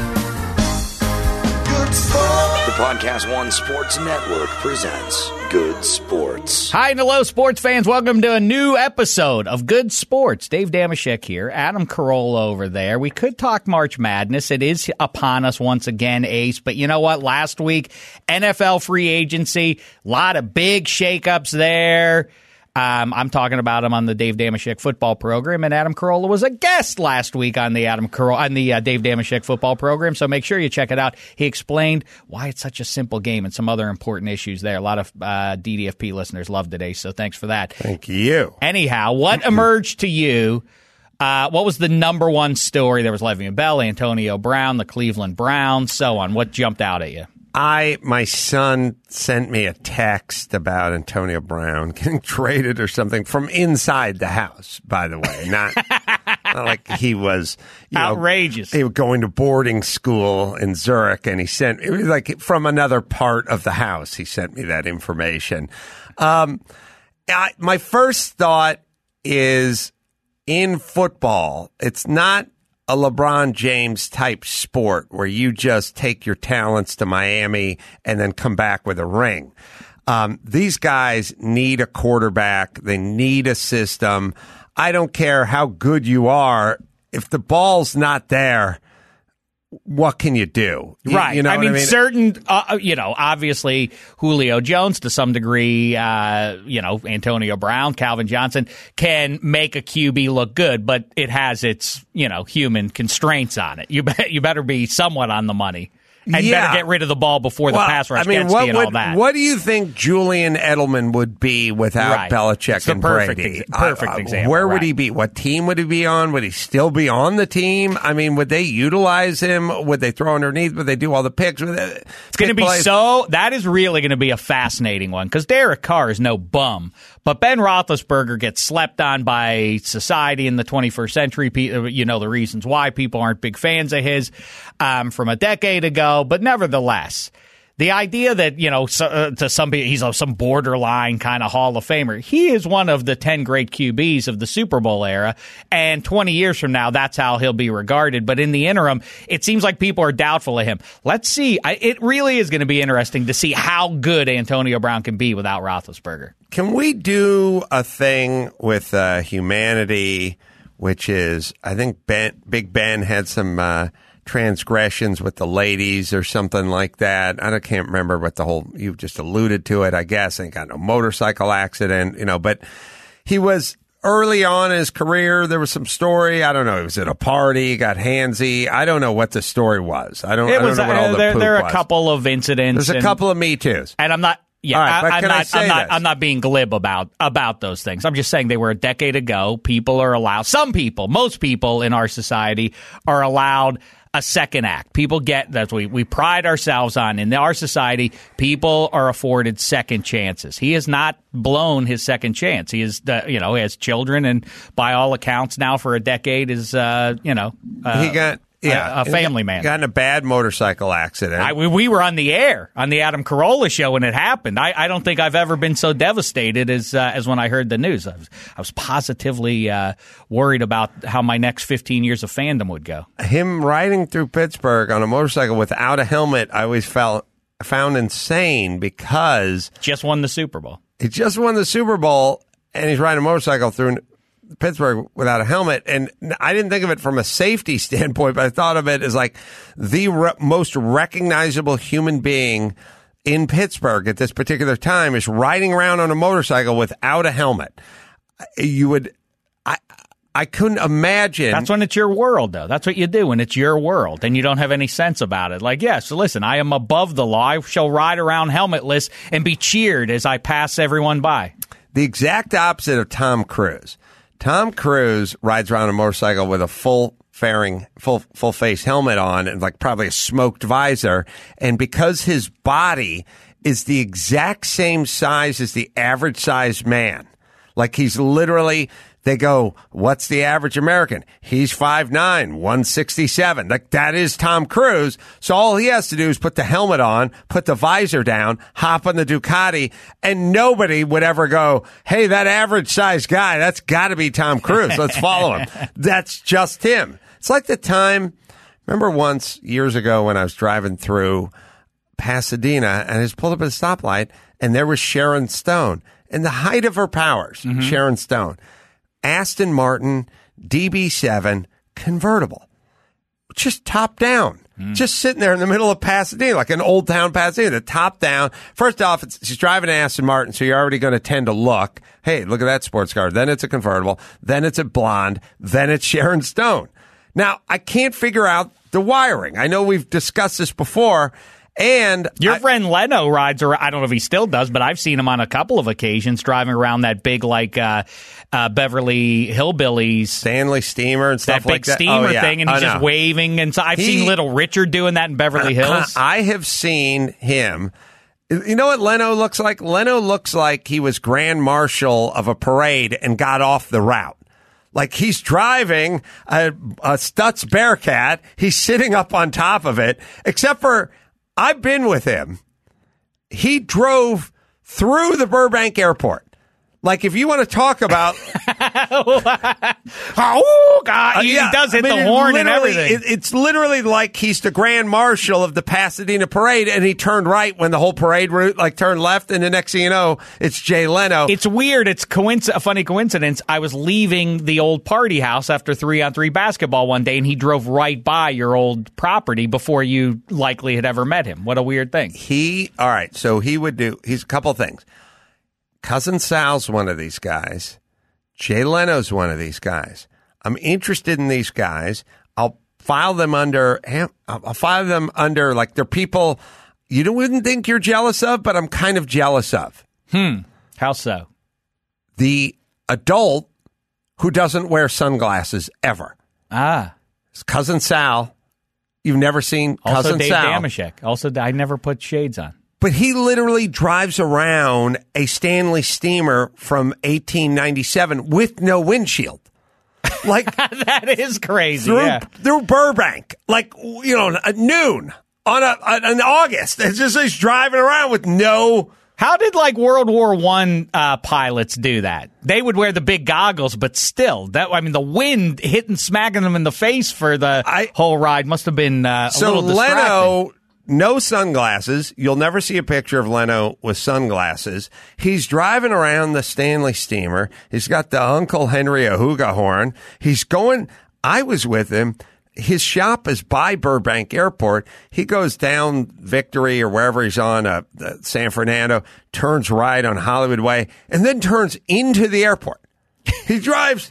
Good Sports. The Podcast One Sports Network presents Good Sports. Hi and hello, sports fans. Welcome to a new episode of Good Sports. Dave Dameshek here, Adam Carolla over there. We could talk March Madness. It is upon us once again, Ace. But you know what? Last week, N F L free agency, a lot of big shakeups there. Um, I'm talking about him on the Dave Dameshek football program, and Adam Carolla was a guest last week on the Adam Carolla on the uh, Dave Dameshek football program. So make sure you check it out. He explained why it's such a simple game and some other important issues there. A lot of uh, D D F P listeners loved it, Ace. So thanks for that. Thank you. Anyhow, what emerged to you? Uh, what was the number one story? There was Le'Veon Bell, Antonio Brown, the Cleveland Browns, so on. What jumped out at you? I, my son sent me a text about Antonio Brown getting traded or something from inside the house, by the way. Not, not like he was, you outrageous. know, he was going to boarding school in Zurich, and he sent, it was like from another part of the house. He sent me that information. Um, I, my first thought is in football, it's not a LeBron James type sport where you just take your talents to Miami and then come back with a ring. Um, these guys need a quarterback. They need a system. I don't care how good you are. If the ball's not there, what can you do? You, right. You know I mean, I mean? certain, uh, you know, obviously Julio Jones to some degree, uh, you know, Antonio Brown, Calvin Johnson can make a Q B look good, but it has its, you know, human constraints on it. You, be- you better be somewhat on the money. And yeah. better get rid of the ball before the well, pass rush I mean, gets what to you and would, all that. What do you think Julian Edelman would be without right. Belichick it's the and perfect Brady? Ex- perfect uh, example. Where right. would he be? What team would he be on? Would he still be on the team? I mean, would they utilize him? Would they throw underneath? Would they do all the picks? It's going to be so. That is really going to be a fascinating one because Derek Carr is no bum, but Ben Roethlisberger gets slept on by society in the twenty-first century. You know the reasons why people aren't big fans of his um, from a decade ago, but nevertheless. The idea that, you know, so, uh, to some people, he's a, some borderline kind of Hall of Famer. He is one of the ten great Q Bs of the Super Bowl era, and twenty years from now, that's how he'll be regarded. But in the interim, it seems like people are doubtful of him. Let's see. I, it really is going to be interesting to see how good Antonio Brown can be without Roethlisberger. Can we do a thing with uh, humanity, which is, I think Ben, Big Ben had some uh, transgressions with the ladies or something like that. I don't, can't remember what the whole, you just alluded to it, I guess. He got in a motorcycle accident, you know, but he was early on in his career. There was some story. I don't know. He was at a party, got handsy. I don't know what the story was. I don't, it I don't was, know what all uh, the there, poop there are was. a couple of incidents. There's a and, couple of Me Too's. And I'm not, yeah, All right, but I, I'm can I not, say I'm not, this? I'm not being glib about, about those things. I'm just saying they were a decade ago. People are allowed, some people, most people in our society are allowed a second act. People get that we we pride ourselves on in our society. People are afforded second chances. He has not blown his second chance. He is, uh, you know, he has children, and by all accounts, now for a decade is, uh, you know, uh, he got yeah a, a family he got, man. Got in a bad motorcycle accident. I, we, we were on the air on the Adam Carolla show when it happened. I, I don't think I've ever been so devastated as uh, as when I heard the news. I was, I was positively uh, worried about how my next fifteen years of fandom would go. Him riding through Pittsburgh on a motorcycle without a helmet, I always felt found insane because just won the Super Bowl. He just won the Super Bowl, and he's riding a motorcycle through Pittsburgh without a helmet. And I didn't think of it from a safety standpoint, but I thought of it as like the re- most recognizable human being in Pittsburgh at this particular time is riding around on a motorcycle without a helmet. You would, I, I couldn't imagine. That's when it's your world, though. That's what you do when it's your world and you don't have any sense about it. Like, yeah, so listen, I am above the law. I shall ride around helmetless and be cheered as I pass everyone by. The exact opposite of Tom Cruise. Tom Cruise rides around a motorcycle with a full fairing, full full face helmet on and like probably a smoked visor. And because his body is the exact same size as the average sized man, like he's literally, they go, what's the average American? He's five nine, one sixty-seven. Like that is Tom Cruise. So all he has to do is put the helmet on, put the visor down, hop on the Ducati, and nobody would ever go, hey, that average size guy, that's got to be Tom Cruise. Let's follow him. That's just him. It's like the time, remember once years ago when I was driving through Pasadena and I just pulled up at a stoplight and there was Sharon Stone in the height of her powers. Mm-hmm. Sharon Stone. Aston Martin D B seven convertible, just top down, mm. just sitting there in the middle of Pasadena, like an old town Pasadena, the top down. First off, it's, she's driving an Aston Martin, so you're already going to tend to look, hey, look at that sports car. Then it's a convertible. Then it's a blonde. Then it's Sharon Stone. Now, I can't figure out the wiring. I know we've discussed this before. And your I, friend Leno rides around. I don't know if he still does, but I've seen him on a couple of occasions driving around that big, like, uh, uh, Beverly Hillbillies. Stanley Steamer and stuff that like that. That big steamer oh, yeah. thing, and he's oh, just no. waving. And so I've he, seen Little Richard doing that in Beverly Hills. I have seen him. You know what Leno looks like? Leno looks like he was Grand Marshal of a parade and got off the route. Like he's driving a, a Stutz Bearcat. He's sitting up on top of it, except for I've been with him. He drove through the Burbank airport. Like, if you want to talk about... oh, God. He, uh, yeah, he does hit I mean, the horn and everything. It, it's literally like he's the Grand Marshal of the Pasadena parade, and he turned right when the whole parade route, like, turned left, and the next thing you know, it's Jay Leno. It's weird. It's coinc- a funny coincidence. I was leaving the old party house after three-on-three basketball one day, and he drove right by your old property before you likely had ever met him. What a weird thing. He... All right, so he would do... He's a couple things. Cousin Sal's one of these guys. Jay Leno's one of these guys. I'm interested in these guys. I'll file them under, I'll file them under, like, they're people you wouldn't think you're jealous of, but I'm kind of jealous of. Hmm. How so? The adult who doesn't wear sunglasses ever. Ah. It's Cousin Sal. You've never seen also Cousin Dave Sal. Damashek. Also, I never put shades on. But he literally drives around a Stanley Steamer from eighteen ninety-seven with no windshield. Like that is crazy. Through, yeah. through Burbank, like, you know, at noon on a in August. It's just he's driving around with no. How did like World War One uh, pilots do that? They would wear the big goggles, but still, that I mean, the wind hitting, smacking them in the face for the I, whole ride must have been uh, a so little distracting. Leno. No sunglasses. You'll never see a picture of Leno with sunglasses. He's driving around the Stanley Steamer. He's got the Uncle Henry Ahuga horn. He's going, I was with him. His shop is by Burbank Airport. He goes down Victory or wherever he's on, uh, San Fernando, turns right on Hollywood Way, and then turns into the airport. He drives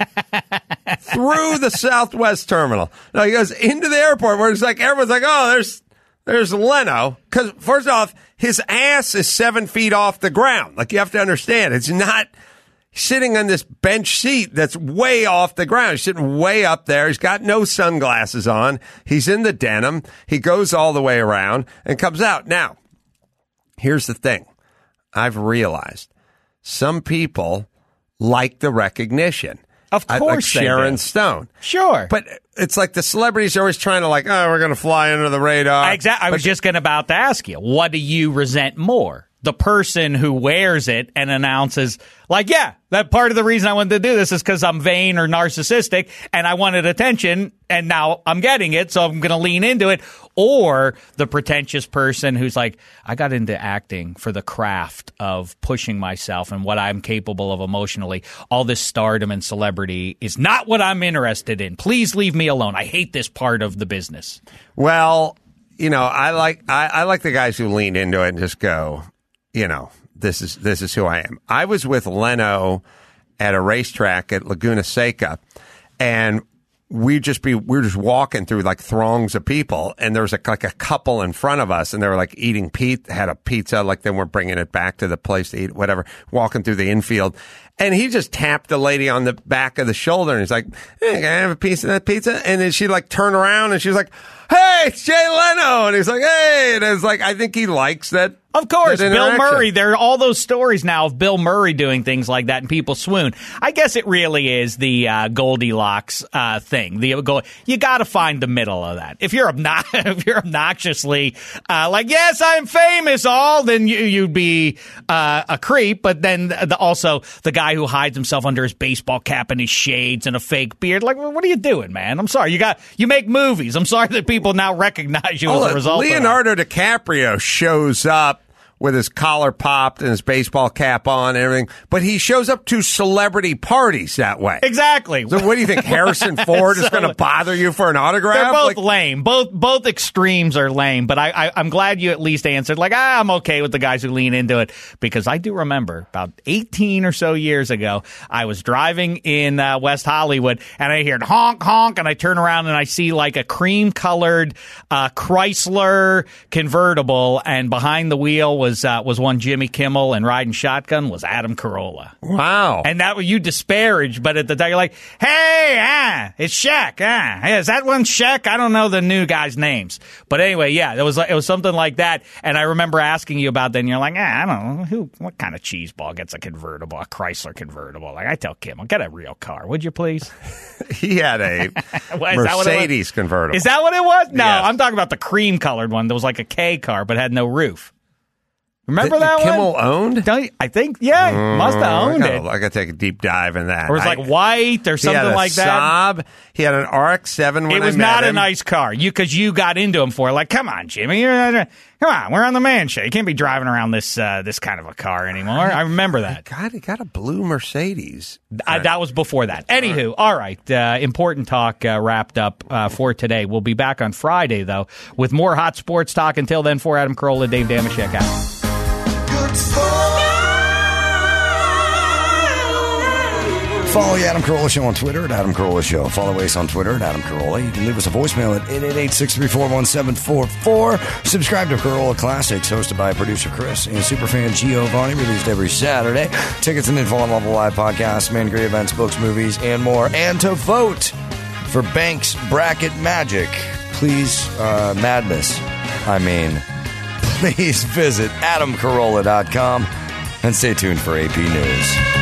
through the Southwest Terminal. No, he goes into the airport where it's like, everyone's like, oh, there's, There's Leno, because first off, his ass is seven feet off the ground. Like, you have to understand, it's not sitting on this bench seat that's way off the ground. He's sitting way up there. He's got no sunglasses on. He's in the denim. He goes all the way around and comes out. Now, here's the thing. I've realized some people like the recognition. Of course, like Sharon Stone. Sure, but it's like the celebrities are always trying to like, oh, we're going to fly under the radar. Exactly. I was but, just going about to ask you, what do you resent more? The person who wears it and announces, like, yeah, that part of the reason I wanted to do this is because I'm vain or narcissistic and I wanted attention and now I'm getting it, so I'm going to lean into it. Or the pretentious person who's like, I got into acting for the craft of pushing myself and what I'm capable of emotionally. All this stardom and celebrity is not what I'm interested in. Please leave me alone. I hate this part of the business. Well, you know, I like I, I like the guys who lean into it and just go, you know, this is this is who I am. I was with Leno at a racetrack at Laguna Seca, and we'd just be we were just walking through like throngs of people, and there was a, like a couple in front of us, and they were like eating pizza, had a pizza, like they were bringing it back to the place to eat, whatever, walking through the infield. And he just tapped the lady on the back of the shoulder, and he's like, hey, can I have a piece of that pizza? And then she like turned around, and she was like, hey, it's Jay Leno. And he's like, hey. And it was like, I think he likes that. Of course, that Bill Murray. There are all those stories now of Bill Murray doing things like that, and people swoon. I guess it really is the uh, Goldilocks uh, thing. The you got to find the middle of that. If you're obnox- if you're obnoxiously uh, like, yes, I'm famous, all, then you, you'd be uh, a creep. But then the, also the guy who hides himself under his baseball cap and his shades and a fake beard. Like, well, what are you doing, man? I'm sorry. You got you make movies. I'm sorry that people now recognize you oh, as a result. Leonardo of that. DiCaprio shows up with his collar popped and his baseball cap on and everything, but he shows up to celebrity parties that way. Exactly. So what do you think, Harrison Ford so, is going to bother you for an autograph? They're both like, lame. Both both extremes are lame, but I, I, I'm glad you at least answered, like, ah, I'm okay with the guys who lean into it, because I do remember about eighteen or so years ago, I was driving in uh, West Hollywood, and I heard honk, honk, and I turn around and I see like a cream-colored uh, Chrysler convertible, and behind the wheel was Was, uh, was one Jimmy Kimmel, and riding shotgun was Adam Carolla. Wow. And that you disparage, but at the time you're like, hey, ah, it's Shaq. Ah, hey, is that one Shaq? I don't know the new guys' names. But anyway, yeah, it was it was something like that. And I remember asking you about that, and you're like, ah, I don't know. Who, what kind of cheeseball gets a convertible, a Chrysler convertible? Like, I tell Kimmel, get a real car, would you please? He had a Mercedes convertible. Is that what it was? No, yes. I'm talking about the cream-colored one that was like a K car but had no roof. Remember that, that one? Kimmel owned? Don't you, I think, yeah, he mm, must have owned I gotta, it. I got to take a deep dive in that. Or it was I, like white or something he had a like that. Saab. He had an R X seven when It was I met not him. a nice car. You Because you got into him for it. Like, come on, Jimmy. You're, come on, we're on the man show. You can't be driving around this uh, this kind of a car anymore. I remember that. God, he got a blue Mercedes. Uh, that was before that. Anywho, all right. Uh, important talk uh, wrapped up uh, for today. We'll be back on Friday, though, with more hot sports talk. Until then, for Adam Carolla, Dave Damashek out. Follow the Adam Carolla Show on Twitter at Adam Carolla Show. Follow Ace on Twitter at Adam Carolla. You can leave us a voicemail at eight eight eight, six three four, one seven four four. Subscribe to Carolla Classics, hosted by producer Chris and superfan Giovanni, released every Saturday. Tickets and info on Level Live podcasts, man, great events, books, movies, and more. And to vote for Banks Bracket Magic, please, uh, madness, I mean, please visit adam carolla dot com and stay tuned for A P News.